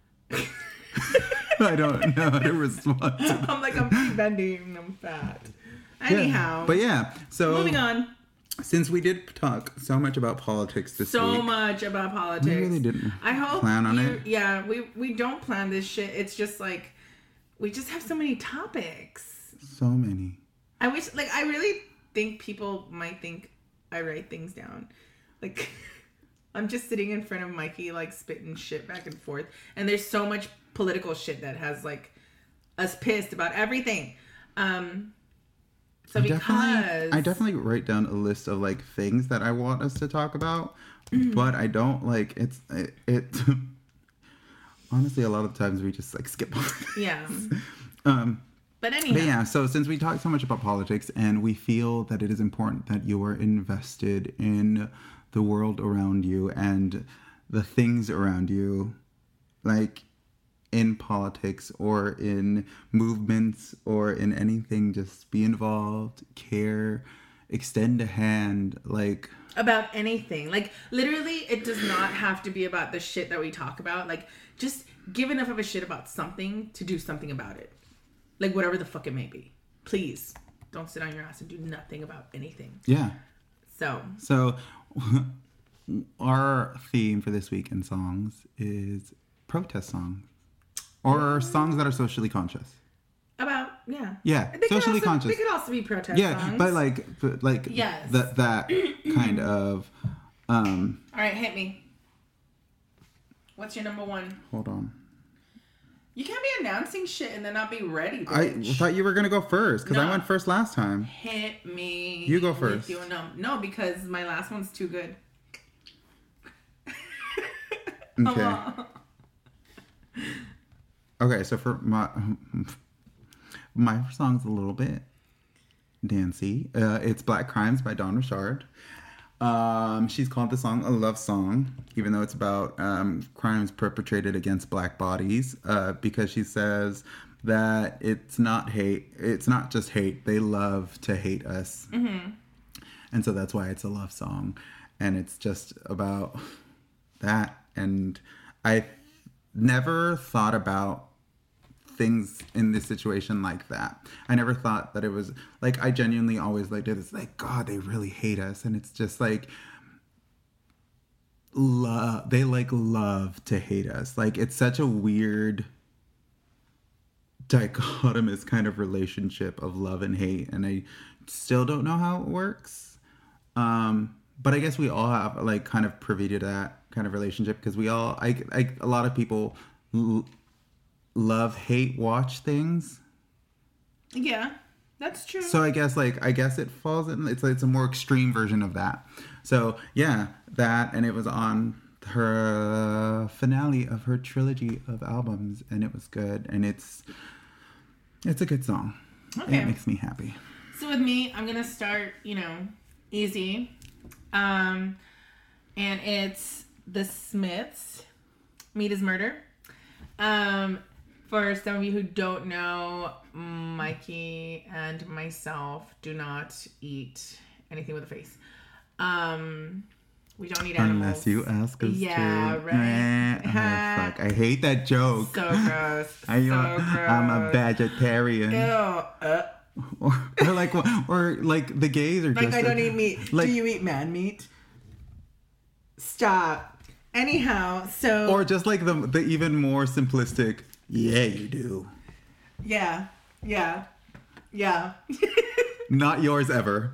I don't know how to respond to that. I'm like I'm pretty bendy and I'm fat. Anyhow, yeah. But yeah, so moving on. Since we did talk so much about politics this so week, so much about politics. we really didn't. I hope plan on you, it. Yeah, we we don't plan this shit. It's just like we just have so many topics. So many. I wish, like, I really think people might think I write things down. Like, I'm just sitting in front of Mikey, like, spitting shit back and forth. And there's so much political shit that has, like, us pissed about everything. Um, so I because... Definitely, I definitely write down a list of, like, things that I want us to talk about. Mm-hmm. But I don't, like, it's... It... it honestly, a lot of times we just, like, skip over. Yeah. um... But anyhow. But yeah, so since we talk so much about politics and we feel that it is important that you are invested in the world around you and the things around you, like in politics or in movements or in anything, just be involved, care, extend a hand, like... About anything. Like, literally, it does not have to be about the shit that we talk about. Like, just give enough of a shit about something to do something about it. Like, whatever the fuck it may be. Please, don't sit on your ass and do nothing about anything. Yeah. So. So, our theme for this week in songs is protest songs. Or songs that are socially conscious. About, yeah. Yeah, they socially could also, conscious. They could also be protest yeah, songs. Yeah, but like, but like yes. that that kind of... Um, All right, hit me. What's your number one? Hold on. You can't be announcing shit and then not be ready, bitch. I thought you were going to go first because no. I went first last time. Hit me. You go first. You no, no, because my last one's too good. Okay. Okay, so for my... My song's a little bit dancey. Uh, it's Black Crimes by Dawn Richard. Um, she's called the song a love song, even though it's about um, crimes perpetrated against black bodies, uh, because she says that it's not hate. It's not just hate. They love to hate us. Mm-hmm. And so that's why it's a love song. And it's just about that. And I never thought about things in this situation like that. I never thought that it was like, I genuinely always like did this like, God, they really hate us. And it's just like, love, they like love to hate us. Like, it's such a weird dichotomous kind of relationship of love and hate. And I still don't know how it works. Um, but I guess we all have like kind of privy to that kind of relationship because we all, I, I, a lot of people l- love hate watch things. Yeah, that's true. So I guess like I guess it falls in it's it's a more extreme version of that. So yeah, that, and it was on her finale of her trilogy of albums, and it was good, and it's it's a good song. Okay. It makes me happy. So with me, I'm gonna start, you know, easy. Um and it's The Smiths, Meat is Murder. Um For some of you who don't know, Mikey and myself do not eat anything with a face. Um, we don't eat animals. Unless you ask us yeah, to. right. Oh, fuck. I hate that joke. So gross. I, so uh, gross. I'm a vegetarian. Ew. Uh. Or, or like, or like the gays are like just I don't like, eat meat. Like, do you eat man meat? Stop. Anyhow, so. Or just like the the even more simplistic. Yeah, you do. Yeah. Yeah. Yeah. Not yours ever.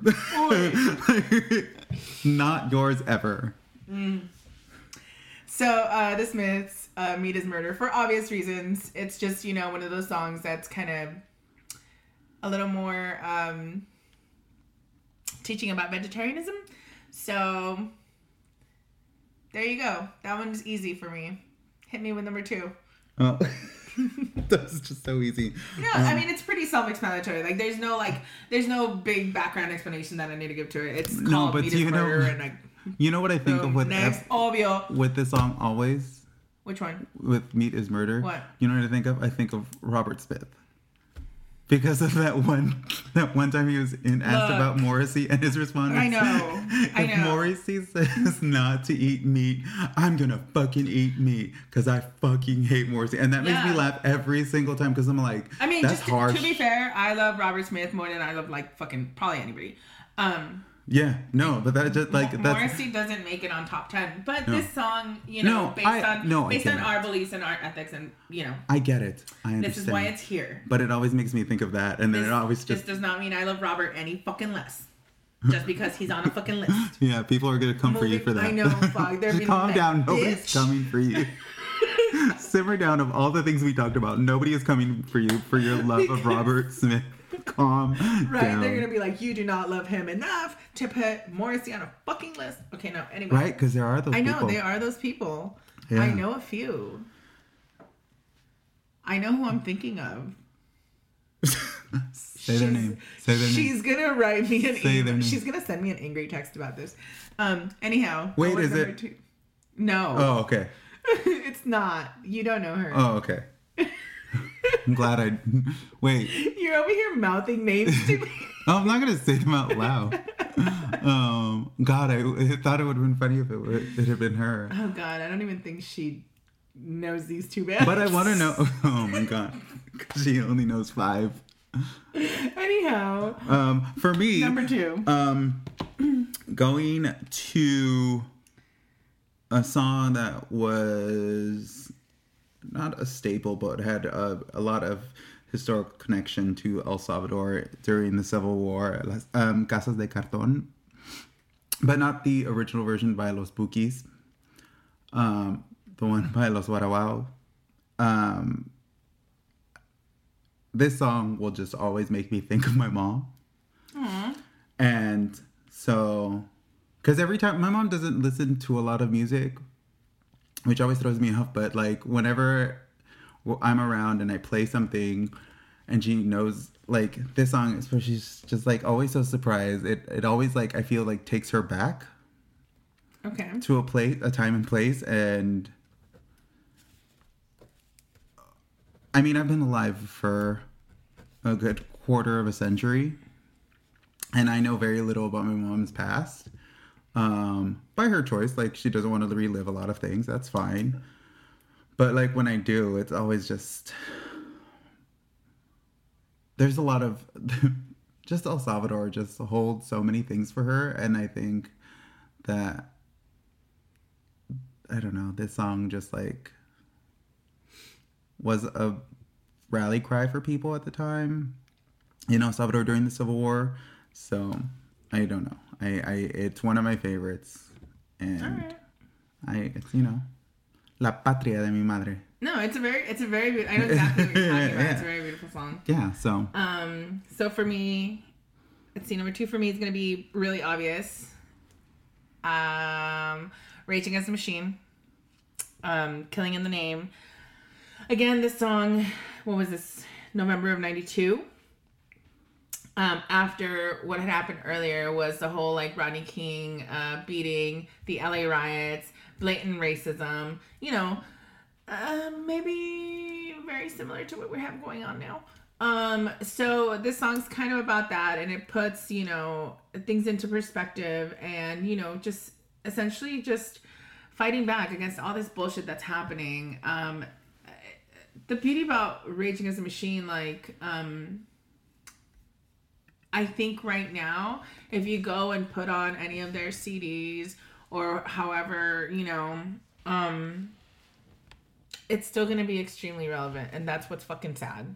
Not yours ever. Mm. So, uh, The Smiths, uh, Meat is Murder, for obvious reasons. It's just, you know, one of those songs that's kind of a little more um, teaching about vegetarianism. So, there you go. That one's easy for me. Hit me with number two. Oh. That's just so easy. No, um, I mean, it's pretty self-explanatory. Like, there's no like, there's no big background explanation that I need to give to it. It's called no, but Meat is Murder, know, and like, you know what I think so of with next, F- obvio. with this song always Which one? With Meat is Murder. What? You know what I think of? I think of Robert Smith. Because of that one, that one time he was in asked Look, about Morrissey and his response. I know, I if know. Morrissey says not to eat meat, I'm gonna fucking eat meat because I fucking hate Morrissey, and that makes Yeah. me laugh every single time because I'm like, I mean, that's just to, harsh. to be fair, I love Robert Smith more than I love like fucking probably anybody. Um, Yeah, no, but that just like Mo- that's Morrissey doesn't make it on top ten, but No. this song, you know, No, based I- on no, I based get on it. our beliefs and our ethics, and you know, I get it. I understand. this is why it's here. But it always makes me think of that, and then This it always just just does not mean I love Robert any fucking less, just because he's on a fucking list. yeah, people are gonna come for you Moving- for that. I know, fuck, they're Just being calm like, down. Nobody's "Bitch." coming for you. Simmer down. Of all the things we talked about, nobody is coming for you for your love of Robert Smith. Calm Right? down. They're gonna be like, you do not love him enough to put Morrissey on a fucking list. Okay, no. Anyway, Right? Because there are those I know people. they are those people. Yeah. I know a few. I know who I'm thinking of. Say their name. Say their name. She's gonna write me an. Say ang- their name. She's gonna send me an angry text about this. Um. Anyhow. Wait, what was is number it- two? No. Oh, okay. It's not. You don't know her. Oh, okay. I'm glad I. Wait. You're over here mouthing names to me. Oh, I'm not gonna say them out loud. um, God, I, I thought it would have been funny if it would it had been her. Oh God, I don't even think she knows these two bands. But I want to know. Oh my God, she only knows five. Anyhow, Um, for me, number two. um, going to a song that was not a staple, but had a, a lot of historical connection to El Salvador during the Civil War, las, um, Casas de Cartón, but not the original version by Los Bukis, um, the one by Los Guaraguao. Um, this song will just always make me think of my mom. Aww. And so, because every time, my mom doesn't listen to a lot of music, which always throws me off, but like whenever I'm around and I play something and she knows like this song, so she's just like always so surprised. It it always like I feel like takes her back Okay. to a place, a time and place. And I mean, I've been alive for a good quarter of a century, and I know very little about my mom's past. Um, by her choice, like she doesn't want to relive a lot of things. That's fine. But like when I do, it's always just there's a lot of just El Salvador just holds so many things for her, and I think that I don't know, this song just like was a rally cry for people at the time in El Salvador during the Civil War. So I don't know. I, I it's one of my favorites, and Alright. I it's you know La Patria de mi Madre. No, it's a very, it's a very, I know exactly what you're talking about. Yeah. It's a very beautiful song. Yeah. So Um, so for me, let's see, number two for me is going to be really obvious. Um, Rage Against the Machine. Um, Killing in the Name. Again, this song, what was this? November of ninety-two. Um, after what had happened earlier was the whole like Rodney King uh, beating, the L A riots, blatant racism, you know, uh, maybe very similar to what we have going on now. Um, so this song's kind of about that, and it puts, you know, things into perspective, and, you know, just essentially just fighting back against all this bullshit that's happening. Um, the beauty about Rage Against the Machine, like, um, I think right now, if you go and put on any of their C Ds or however, you know, um, it's still going to be extremely relevant. And that's what's fucking sad.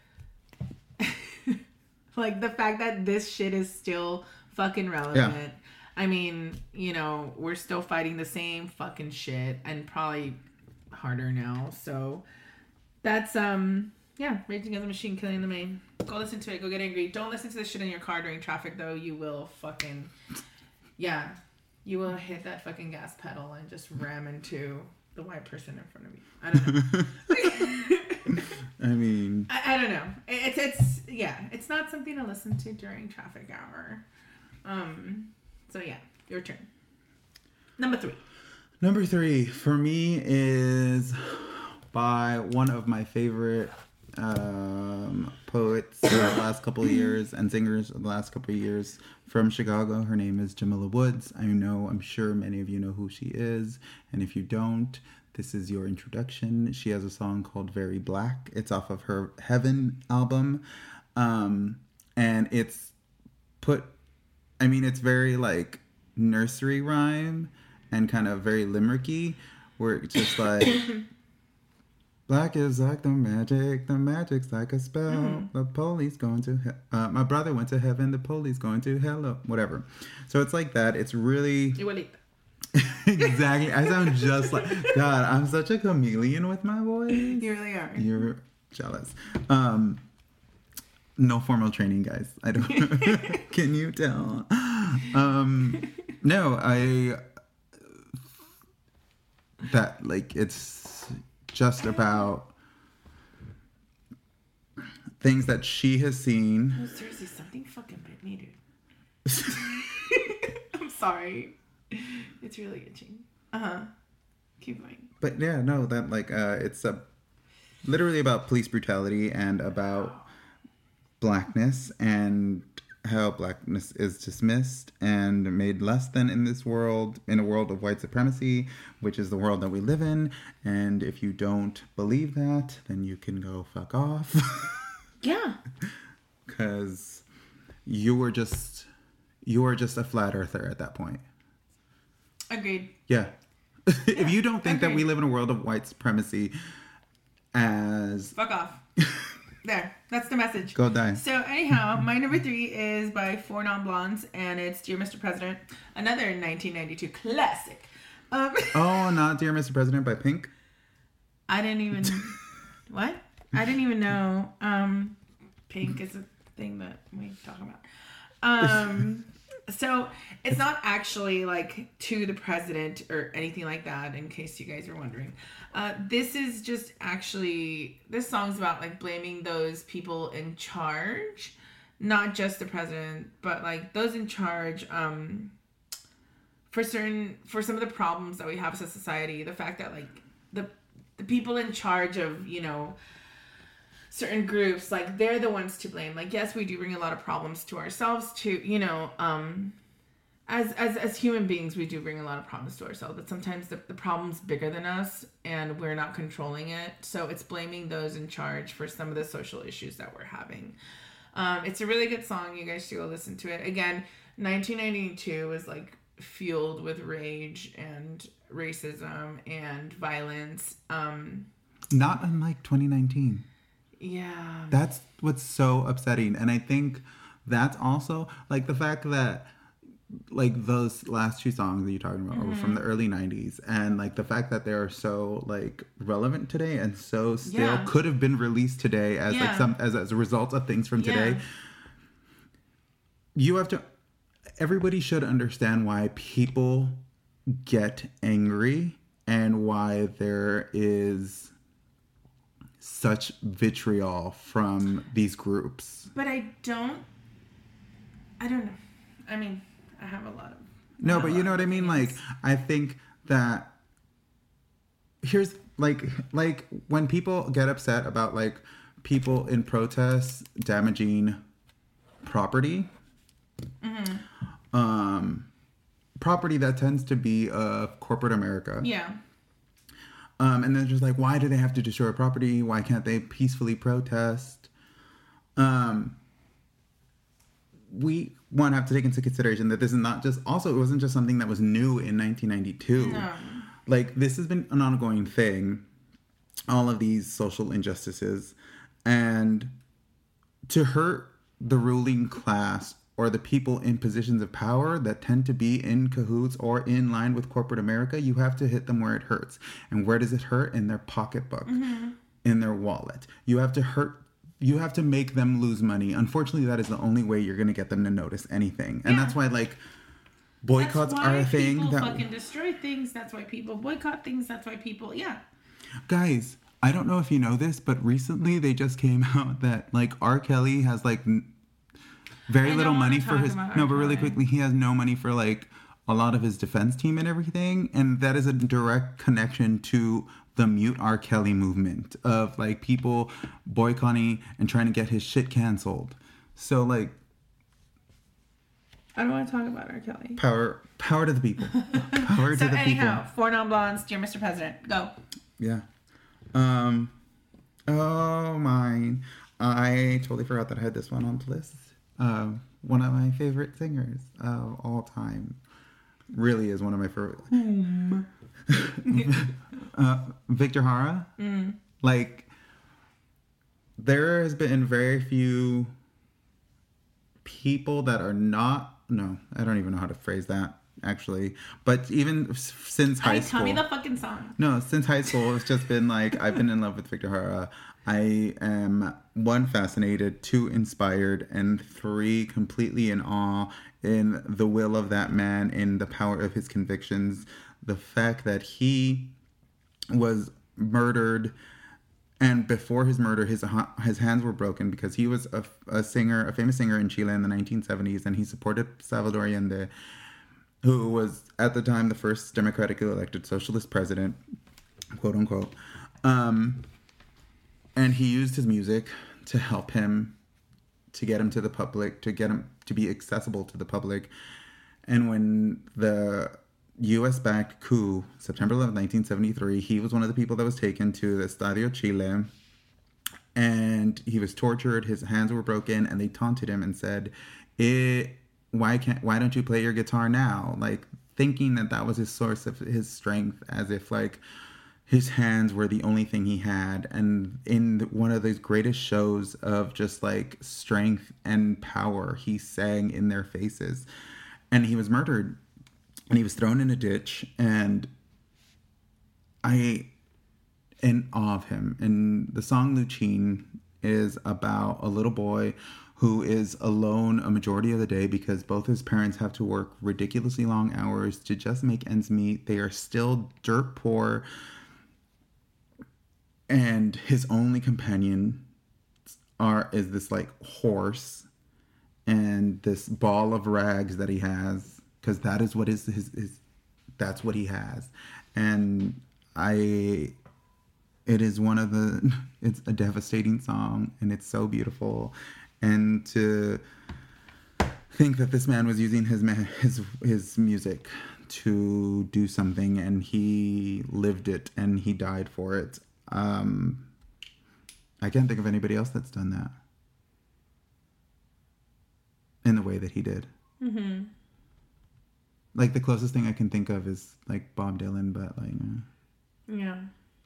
Like the fact that this shit is still fucking relevant. Yeah. I mean, you know, we're still fighting the same fucking shit and probably harder now. So that's, um, yeah, Rage Against the Machine, Killing in the Main. Go listen to it. Go get angry. Don't listen to this shit in your car during traffic, though. You will fucking, yeah, you will hit that fucking gas pedal and just ram into the white person in front of you. I don't know. I mean, I, I don't know. It's it's yeah. It's not something to listen to during traffic hour. Um. So yeah, your turn. Number three. Number three for me is by one of my favorite um, poets of the last couple of years and singers of the last couple of years from Chicago. Her name is Jamila Woods. I know, I'm sure many of you know who she is. And if you don't, this is your introduction. She has a song called Very Black. It's off of her Heaven album. Um, and it's put, I mean, it's very like nursery rhyme and kind of very limericky, where it's just like, black is like the magic, the magic's like a spell. Mm. The police going to hell. Uh, my brother went to heaven, the police going to hell, whatever. So it's like that. It's really... Exactly. I sound just like... God, I'm such a chameleon with my voice. You really are. You're jealous. Um, no formal training, guys. I don't... Can you tell? Um, no, I... That, like, it's... just about things that she has seen. Oh, seriously, something fucking bit me, dude. I'm sorry. It's really itching. Uh-huh. Keep going. But yeah, no, that like uh it's a literally about police brutality and about blackness and how blackness is dismissed and made less than in this world, in a world of white supremacy, which is the world that we live in. And if you don't believe that, then you can go fuck off. Yeah. Because you were just, you were just a flat earther at that point. Agreed. Yeah. Yeah. If you don't think Agreed. that we live in a world of white supremacy as... Fuck off. There, that's the message. Go die. So anyhow, my number three is by Four Non Blondes, and it's Dear Mister President, another nineteen ninety-two classic. Um, oh, not Dear Mister President by Pink? I didn't even... What? I didn't even know um, Pink is a thing that we talk about. Um, so it's not actually like to the president or anything like that, in case you guys are wondering. Uh, this is just actually, this song's about like blaming those people in charge, not just the president, but like those in charge um, for certain, for some of the problems that we have as a society. The fact that like the the people in charge of, you know, certain groups, like they're the ones to blame. Like, yes, we do bring a lot of problems to ourselves to, you know, um, as, as, as human beings, we do bring a lot of problems to ourselves, but sometimes the, the problem's bigger than us and we're not controlling it. So it's blaming those in charge for some of the social issues that we're having. Um, it's a really good song. You guys should go listen to it. Again, nineteen ninety-two was like fueled with rage and racism and violence. Um, Not unlike twenty nineteen. Yeah. That's what's so upsetting. And I think that's also like the fact that like those last two songs that you're talking about mm-hmm. were from the early nineties, and like the fact that they are so like relevant today and so still yeah. could have been released today as yeah. like some as, as a result of things from today. Yeah. You have to, everybody should understand why people get angry and why there is such vitriol from these groups. But I don't, I don't know. I mean, I have a lot of... No, but you know what I mean? Like, I think that here's, like, like when people get upset about, like, people in protests damaging property, mm-hmm. um, property that tends to be of corporate America. Yeah. Um, and then just like, why do they have to destroy property? Why can't they peacefully protest? Um, we want to have to take into consideration that this is not just, also, it wasn't just something that was new in nineteen ninety-two. No. Like, this has been an ongoing thing, all of these social injustices. And to hurt the ruling class or the people in positions of power that tend to be in cahoots or in line with corporate America, you have to hit them where it hurts. And where does it hurt? In their pocketbook, mm-hmm. in their wallet. You have to hurt, you have to make them lose money. Unfortunately, that is the only way you're going to get them to notice anything. And yeah. that's why, like, boycotts are a thing. That's why people that fucking destroy things. That's why people boycott things. That's why people, yeah. Guys, I don't know if you know this, but recently they just came out that, like, R. Kelly has, like, very little money for his no but really quickly he has no money for like a lot of his defense team and everything. And that is a direct connection to the Mute R. Kelly movement of like people boycotting and trying to get his shit canceled. So like, I don't want to talk about R. Kelly. Power, power to the people. Power so to the anyhow, people. Four Non-Blondes, Dear Mister President, go. Yeah. Um. Oh, mine. I totally forgot that I had this one on the list. Uh, one of my favorite singers of all time. Really is one of my favorite. uh, Victor Jara. Mm. Like, there has been very few people that are not. No, I don't even know how to phrase that, actually. But even since high I, school. Tell me the fucking song. No, since high school, it's just been like, I've been in love with Victor Jara. I am, one, fascinated, two, inspired, and three, completely in awe in the will of that man, in the power of his convictions. The fact that he was murdered, and before his murder, his his hands were broken because he was a, a singer, a famous singer in Chile in the nineteen seventies, and he supported Salvador Allende, who was at the time the first democratically elected socialist president, quote unquote. Um, and he used his music to help him, to get him to the public, to get him to be accessible to the public. And when the U S-backed coup, September eleventh, nineteen seventy-three, he was one of the people that was taken to the Estadio Chile, and he was tortured, his hands were broken, and they taunted him and said, it, why can't, why don't you play your guitar now? Like, thinking that that was his source of his strength, as if, like, his hands were the only thing he had. And in one of those greatest shows of just, like, strength and power, he sang in their faces. And he was murdered. And he was thrown in a ditch, and I, in awe of him. And the song Lucine is about a little boy who is alone a majority of the day because both his parents have to work ridiculously long hours to just make ends meet. They are still dirt poor. And his only companion are is this like horse and this ball of rags that he has. Because that is what is his, his, that's what he has. And I, it is one of the, it's a devastating song, and it's so beautiful. And to think that this man was using his, his, his music to do something, and he lived it, and he died for it. Um, I can't think of anybody else that's done that in the way that he did. Mm-hmm. Like, the closest thing I can think of is, like, Bob Dylan, but, like... Uh, yeah.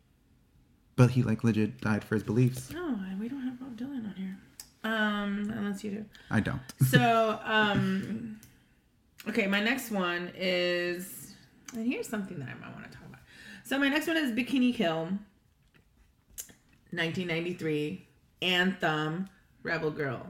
But he, like, legit died for his beliefs. No, we don't have Bob Dylan on here. Um, unless you do. I don't. So, um... okay, my next one is... And here's something that I might want to talk about. So, my next one is Bikini Kill. nineteen ninety-three. Anthem. Rebel Girl.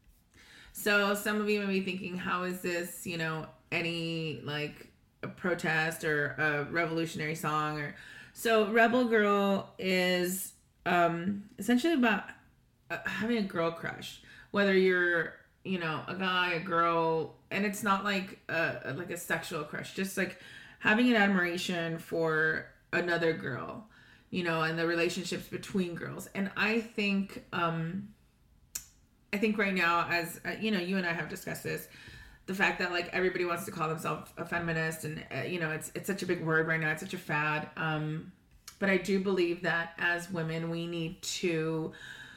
So, some of you may be thinking, how is this, you know... any like a protest or a revolutionary song or so Rebel Girl is um essentially about uh, having a girl crush, whether you're, you know, a guy, a girl, and it's not like a like a sexual crush, just like having an admiration for another girl, you know, and the relationships between girls. And I think um I think right now, as uh, you know, you and I have discussed this, the fact that like everybody wants to call themselves a feminist, and uh, you know, it's it's such a big word right now. It's such a fad. Um, but I do believe that as women, we need to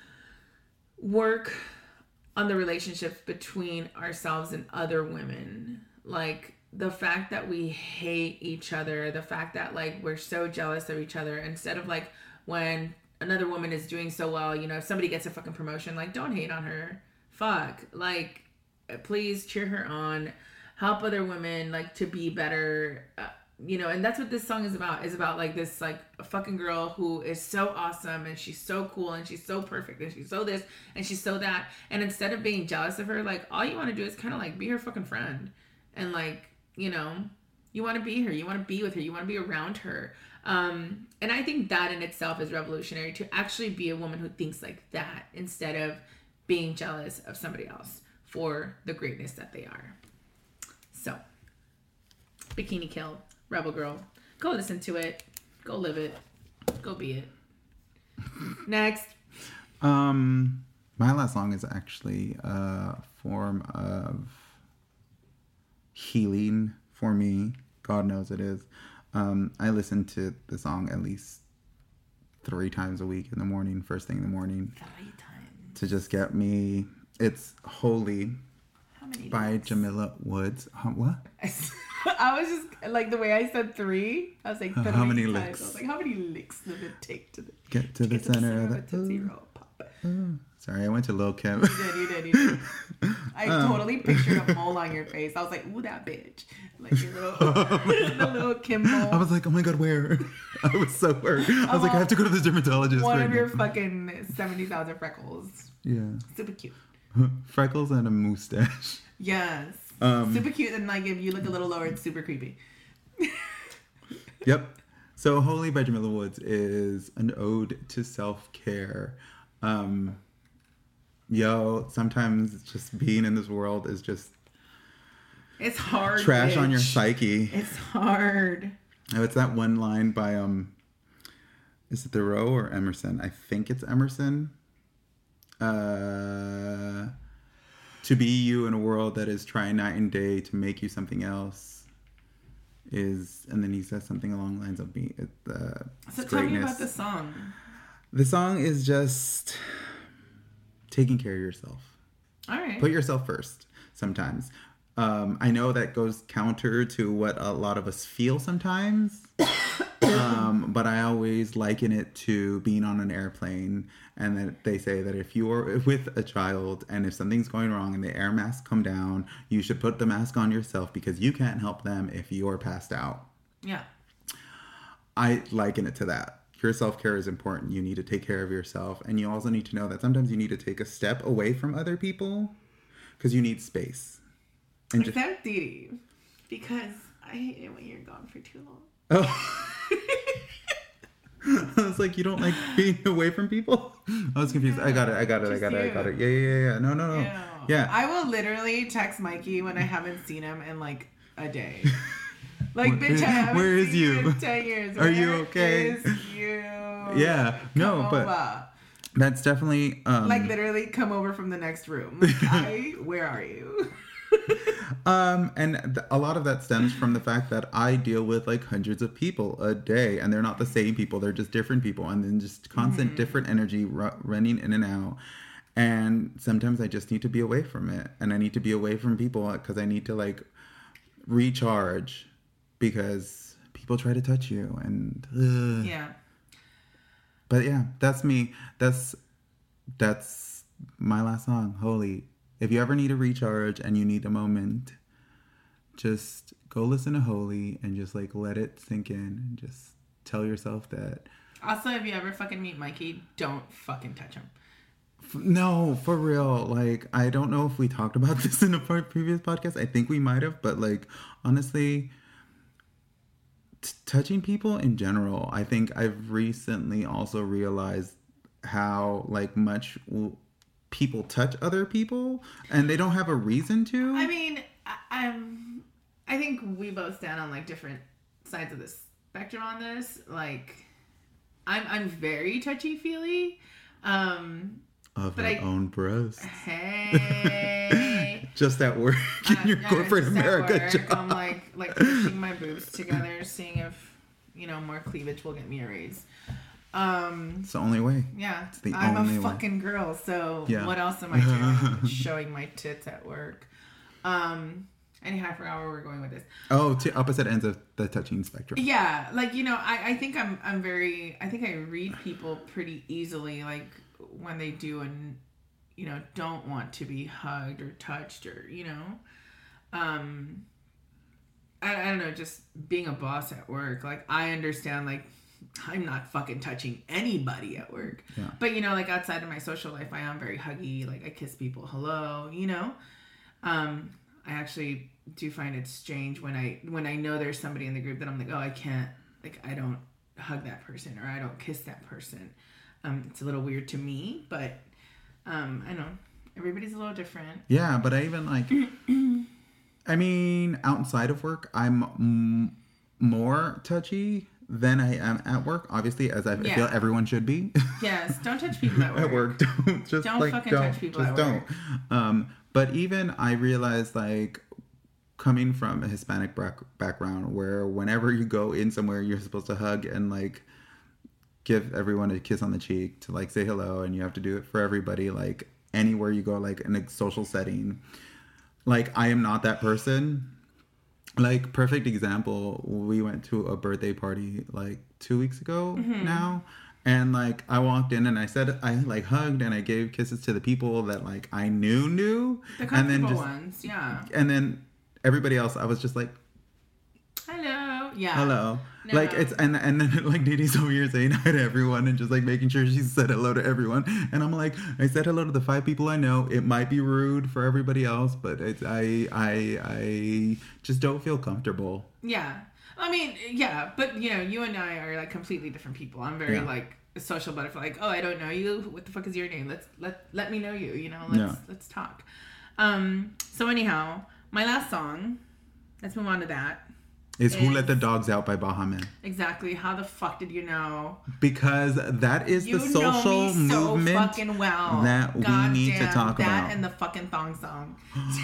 work on the relationships between ourselves and other women. Like the fact that we hate each other, the fact that like we're so jealous of each other, instead of like when another woman is doing so well, you know, if somebody gets a fucking promotion, like don't hate on her. Fuck, like. Please cheer her on, help other women like to be better, uh, you know. And that's what this song is about, is about like this like a fucking girl who is so awesome, and she's so cool, and she's so perfect, and she's so this and she's so that, and instead of being jealous of her, like all you want to do is kind of like be her fucking friend, and like, you know, you want to be her, you want to be with her, you want to be around her. Um and I think that in itself is revolutionary, to actually be a woman who thinks like that instead of being jealous of somebody else for the greatness that they are. So Bikini Kill, Rebel Girl. Go listen to it. Go live it. Go be it. Next. Um, my last song is actually a form of healing for me. God knows it is. Um, I listen to the song at least three times a week in the morning, first thing in the morning. Three times. To just get me. It's Holy How many by licks? Jamila Woods. Huh, what? I was just, like, the way I said three, I was like, three How many times. licks? I was like, how many licks does it take to, the, Get to to the get center to of the the. Tootsie Roll Pop? Oh, sorry, I went to Lil Kim. You did, you did, you did. I Um, totally pictured a mole on your face. I was like, ooh, that bitch. Like your little, the little Kim mole. I was like, oh my god, where? I was so worried. I was like, I have to go to the dermatologist. One right of your now. fucking seventy thousand freckles. Yeah. Super cute. Freckles and a mustache. Yes. Um, super cute, and like if you look a little lower, it's super creepy. Yep. So Holy by Jamila Woods is an ode to self-care. Um, yo, sometimes just being in this world is just It's hard. trash on your bitch. psyche. It's hard. Oh, it's that one line by, um, is it Thoreau or Emerson? I think it's Emerson. Uh, to be you in a world that is trying night and day to make you something else is, and then he says something along the lines of be uh, So it's tell me greatness. about the song. The song is just taking care of yourself. All right. Put yourself first sometimes. Um, I know that goes counter to what a lot of us feel sometimes. um, but I always liken it to being on an airplane, and that they say that if you're with a child and if something's going wrong and the air masks come down, you should put the mask on yourself because you can't help them if you're passed out. Yeah. I liken it to that. Your self-care is important. You need to take care of yourself. And you also need to know that sometimes you need to take a step away from other people because you need space. And just, Except Dee Dee. Because I hate it when you're gone for too long. oh. I was like, you don't like being away from people? I was confused. I got it. I got it. I got it. I got it. Yeah, yeah, yeah, yeah. No, no, no. Ew. Yeah. I will literally text Mikey when I haven't seen him in like a day. Like, bitch, I haven't Where is seen you? you in ten years. Are you Where okay? is you? Yeah. No, Come but over. that's definitely um Like, literally come over from the next room. Like, I, where are you? Um, and th- a lot of that stems from the fact that I deal with like hundreds of people a day, and they're not the same people; they're just different people, and then just constant Mm-hmm. different energy ru- running in and out. And sometimes I just need to be away from it, and I need to be away from people because I need to like recharge because people try to touch you, and ugh. Yeah. But yeah, that's me. That's that's my last song, Holy. If you ever need a recharge and you need a moment, just go listen to Holy and just like let it sink in and just tell yourself that. Also, if you ever fucking meet Mikey, don't fucking touch him. F- No, for real. Like, I don't know if we talked about this in a pre- previous podcast. I think we might have, but like, honestly, t- touching people in general, I think I've recently also realized how like much w- people touch other people and they don't have a reason to. I mean, I, I'm. I think we both stand on like different sides of the spectrum on this. Like, I'm I'm very touchy feely. Um, of but our I- own breasts. hey. Just at work in Uh, your yeah, corporate just at America work, job. I'm like like pushing my boobs together, seeing if you know more cleavage will get me a raise. Um, It's the only way. yeah, the I'm only a way. fucking girl, so Yeah. what else am I doing? Showing my tits at work. Um, anyhow, I forgot where we're going with this. Oh, to opposite ends of the touching spectrum. Yeah, like you know, I, I think I'm I'm very I think I read people pretty easily, like when they do and you know don't want to be hugged or touched or you know, um, I, I don't know, just being a boss at work. Like I understand, like I'm not fucking touching anybody at work, Yeah. but you know, like outside of my social life, I am very huggy. Like I kiss people, hello, you know. Um, I actually do find it strange when I when I know there's somebody in the group that I'm like, oh, I can't, like, I don't hug that person or I don't kiss that person. Um, it's a little weird to me, but um, I know everybody's a little different. Yeah, but I even like, I mean, outside of work, I'm m- more touchy than I am at work. Obviously, as I Yeah. feel everyone should be. Yes, don't touch people at work. At work, don't just Don't like fucking don't touch people just at don't. work. Um, but even I realized like coming from a Hispanic back- background, where whenever you go in somewhere, you're supposed to hug and like give everyone a kiss on the cheek to like say hello, and you have to do it for everybody. Like anywhere you go, like in a social setting. Like, I am not that person. Like, perfect example, we went to a birthday party, like, two weeks ago mm-hmm. now. And, like, I walked in and I said, I, like, hugged and I gave kisses to the people that, like, I knew knew. The comfortable and then just, ones, yeah. And then everybody else, I was just like, hello. Yeah. Hello. No. Like, it's, and and then, like, Diddy's over here saying hi to everyone and just, like, making sure she said hello to everyone. And I'm like, I said hello to the five people I know. It might be rude for everybody else, but it's, I, I, I just don't feel comfortable. Yeah. I mean, yeah, but, you know, you and I are, like, completely different people. I'm very, yeah. like, a social butterfly. Like, oh, I don't know you. What the fuck is your name? Let's, let, let me know you, you know? Let's, yeah. let's talk. Um, so, anyhow, my last song, let's move on to that. Is Who Let the Dogs Out by Baha Men. Exactly. How the fuck did you know? Because that is you the social know me so movement fucking well. that God we need damn, to talk that about. That and the fucking thong song.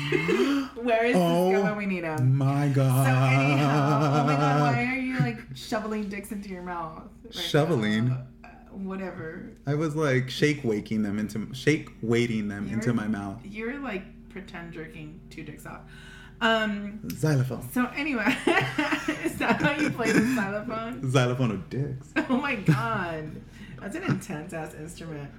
Where is oh, this going? We need him. My God. So anyhow, oh my God, why are you like shoveling dicks into your mouth? Right shoveling? Now? Whatever. I was like shake waking them into shake weighting them you're, into my mouth. You're like pretend jerking two dicks off. Um, xylophone. So anyway, is that how you play the xylophone? Xylophone of dicks. Oh my God, that's an intense ass instrument.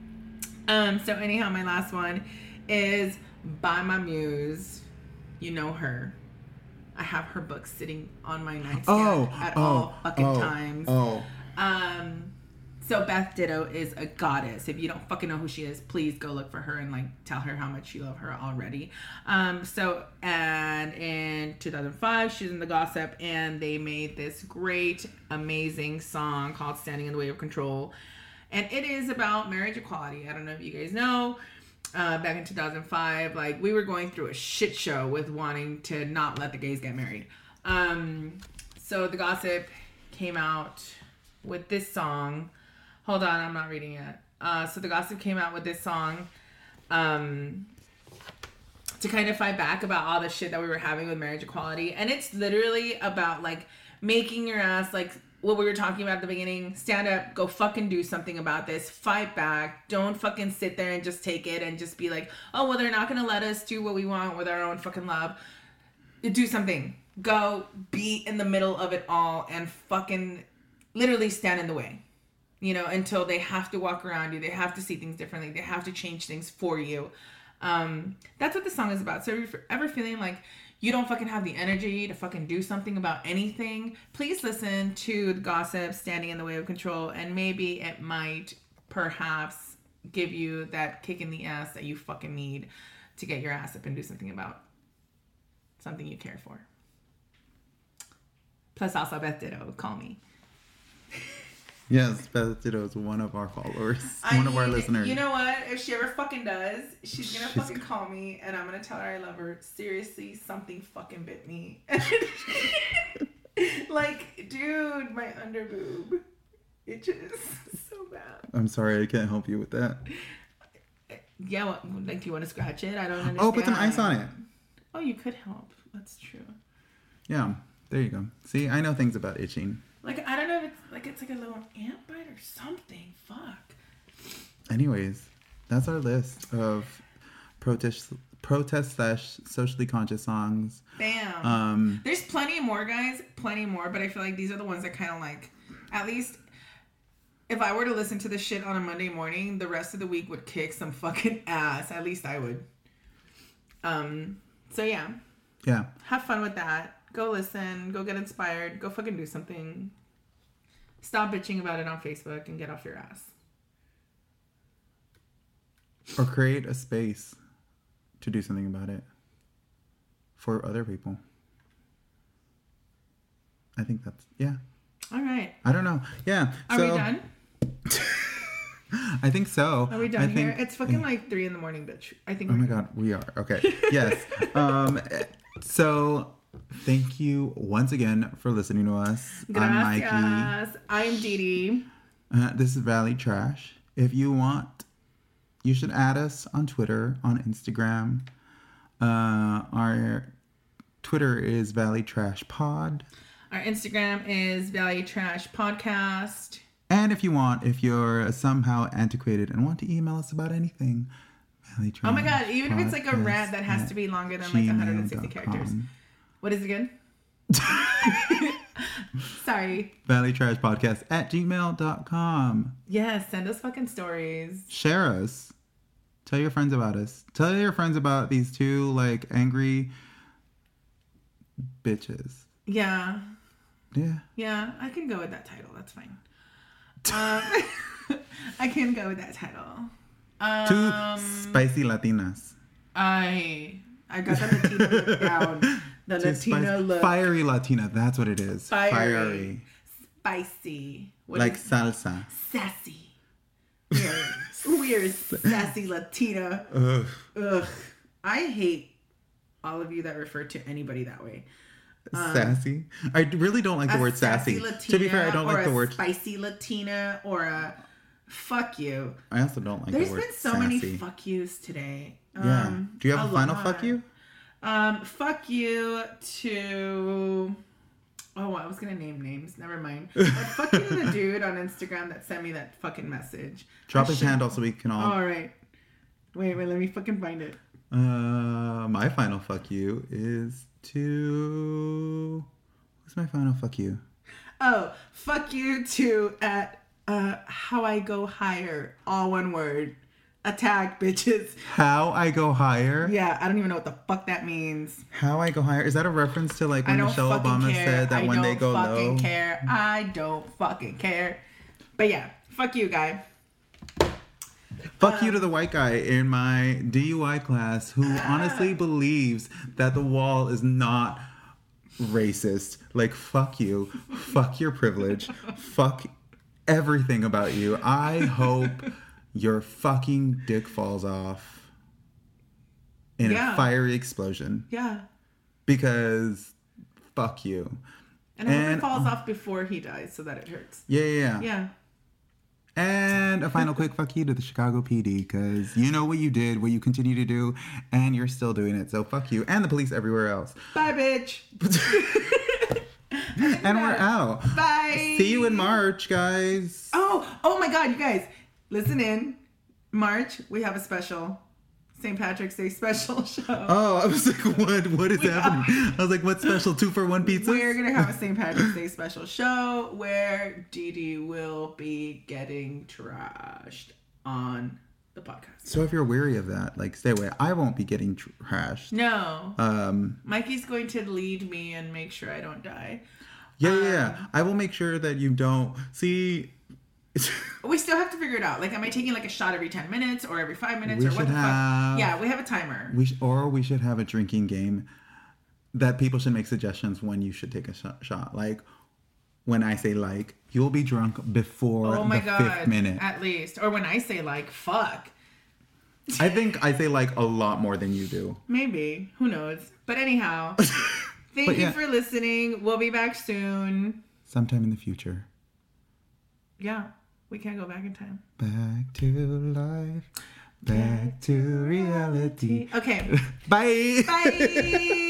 Um. So anyhow, my last one is by my muse. You know her. I have her book sitting on my nightstand oh, at oh, all fucking oh, times. Oh. Um. So Beth Ditto is a goddess. If you don't fucking know who she is, please go look for her and like tell her how much you love her already. Um, so and in two thousand five, she's in The Gossip, and they made this great, amazing song called "Standing in the Way of Control," and it is about marriage equality. I don't know if you guys know. Uh, back in two thousand five, like we were going through a shit show with wanting to not let the gays get married. Um, so The Gossip came out with this song. Hold on, I'm not reading it. Uh, so The Gossip came out with this song um, to kind of fight back about all the shit that we were having with marriage equality. And it's literally about, like, making your ass, like, what we were talking about at the beginning. Stand up, go fucking do something about this. Fight back. Don't fucking sit there and just take it and just be like, oh, well, they're not going to let us do what we want with our own fucking love. Do something. Go be in the middle of it all and fucking literally stand in the way. You know, until they have to walk around you. They have to see things differently. They have to change things for you. Um, that's what the song is about. So if you're ever feeling like you don't fucking have the energy to fucking do something about anything, please listen to The Gossip, Standing in the Way of Control, and maybe it might perhaps give you that kick in the ass that you fucking need to get your ass up and do something about something you care for. Plus also Beth Ditto, call me. Yes, Beth Ditto is one of our followers, I one mean, of our listeners. You know what? If she ever fucking does, she's gonna She's... fucking call me, and I'm gonna tell her I love her. Seriously, something fucking bit me. Like, dude, my underboob itches so bad. I'm sorry, I can't help you with that. Yeah, what, like, do you want to scratch it? I don't understand. Oh, put some ice on it. Oh, you could help. That's true. Yeah, there you go. See, I know things about itching. Like, I don't know if it's like it's like a little ant bite or something. Fuck. Anyways, that's our list of protest protest slash socially conscious songs. Bam. Um, There's plenty more, guys. Plenty more, but I feel like these are the ones that kind of like, at least if I were to listen to this shit on a Monday morning, the rest of the week would kick some fucking ass. At least I would. Um. So yeah. Yeah. Have fun with that. Go listen. Go get inspired. Go fucking do something. Stop bitching about it on Facebook and get off your ass. Or create a space to do something about it for other people. I think that's, yeah. All right. I don't know. Yeah. Are so, we done? I think so. Are we done I here? think, It's fucking like three in the morning, bitch. I think. Oh we're my done. God, we are. Okay. Yes. um, So, thank you once again for listening to us. Gracias. I'm Mikey. I'm Dee Dee. Uh, this is Valley Trash. If you want, you should add us on Twitter, on Instagram. Uh, our Twitter is Valley Trash Pod. Our Instagram is Valley Trash Podcast. And if you want, if you're somehow antiquated and want to email us about anything, Valley Trash Oh my god, even if it's like a rant that has to be longer than like one hundred sixty characters. What is it again? Sorry. Valley Trash Podcast at gmail dot com. Yes, send us fucking stories. Share us. Tell your friends about us. Tell your friends about these two, like, angry bitches. Yeah. Yeah. Yeah, I can go with that title. That's fine. Um, I can go with that title. Um, Two spicy Latinas. I I got the Latina look down. The Two Latina spicy, look. Fiery Latina. That's what it is. Fiery. Fiery. Spicy. What Like is- salsa. Sassy. Weird. Weird sassy Latina. Ugh. Ugh. I hate all of you that refer to anybody that way. Um, Sassy. I really don't like the A word sassy. Latina, To be fair, I don't or like the a word. spicy Latina or a fuck you. I also don't like There's the word been so sassy. many fuck yous today. Yeah. Um, Do you have a, final lot. fuck you? Um, fuck you to. Oh, I was gonna name names. Never mind. But fuck you to the dude on Instagram that sent me that fucking message. Drop I his should- handle so we can all. All right. Wait, wait. Let me fucking find it. Uh, my final fuck you is to. Who's my final fuck you? Oh, fuck you to at uh how I go higher. All one word. Attack, bitches. How I go higher. Yeah, I don't even know what the fuck that means. How I go higher. Is that a reference to like I when don't Michelle fucking Obama care. said that I when don't they go fucking low? care. I don't fucking care. But yeah, fuck you, guy. Fuck Um, you to the white guy in my D U I class who honestly believes that the wall is not racist. Like, fuck you. Fuck your privilege. Fuck everything about you. I hope your fucking dick falls off in Yeah. a fiery explosion. Yeah. Because fuck you. And I hope And- it falls off before he dies so that it hurts. Yeah, yeah, yeah. Yeah. And a final quick fuck you to the Chicago P D because you know what you did, what you continue to do, and you're still doing it. So fuck you. And the police everywhere else. Bye, bitch. And we're out. Bye. See you in March, guys. Oh, oh my God, you guys. Listen in. March, we have a special Saint Patrick's Day special show. Oh, I was like, what? What is We happening? I was like, what special? Two for one pizza? We're going to have a Saint Patrick's Day special show where Dee Dee will be getting trashed on the podcast. So if you're weary of that, like, stay away. I won't be getting trashed. No. Um, Mikey's going to lead me and make sure I don't die. yeah, Um, yeah, yeah. I will make sure that you don't see. We still have to figure it out. Like, am I taking like a shot every ten minutes or every five minutes We or what should the have- fuck? Yeah, we have a timer. We sh- or we should have a drinking game that people should make suggestions when you should take a sh- shot. Like when I say like, you'll be drunk before Oh my the God. fifth minute. At least. Or when I say like, fuck. I think I say like a lot more than you do. Maybe. Who knows? But anyhow, thank But you yeah. for listening. We'll be back soon. Sometime in the future. Yeah, we can't go back in time. Back to life. Back to reality. Okay. Bye. Bye.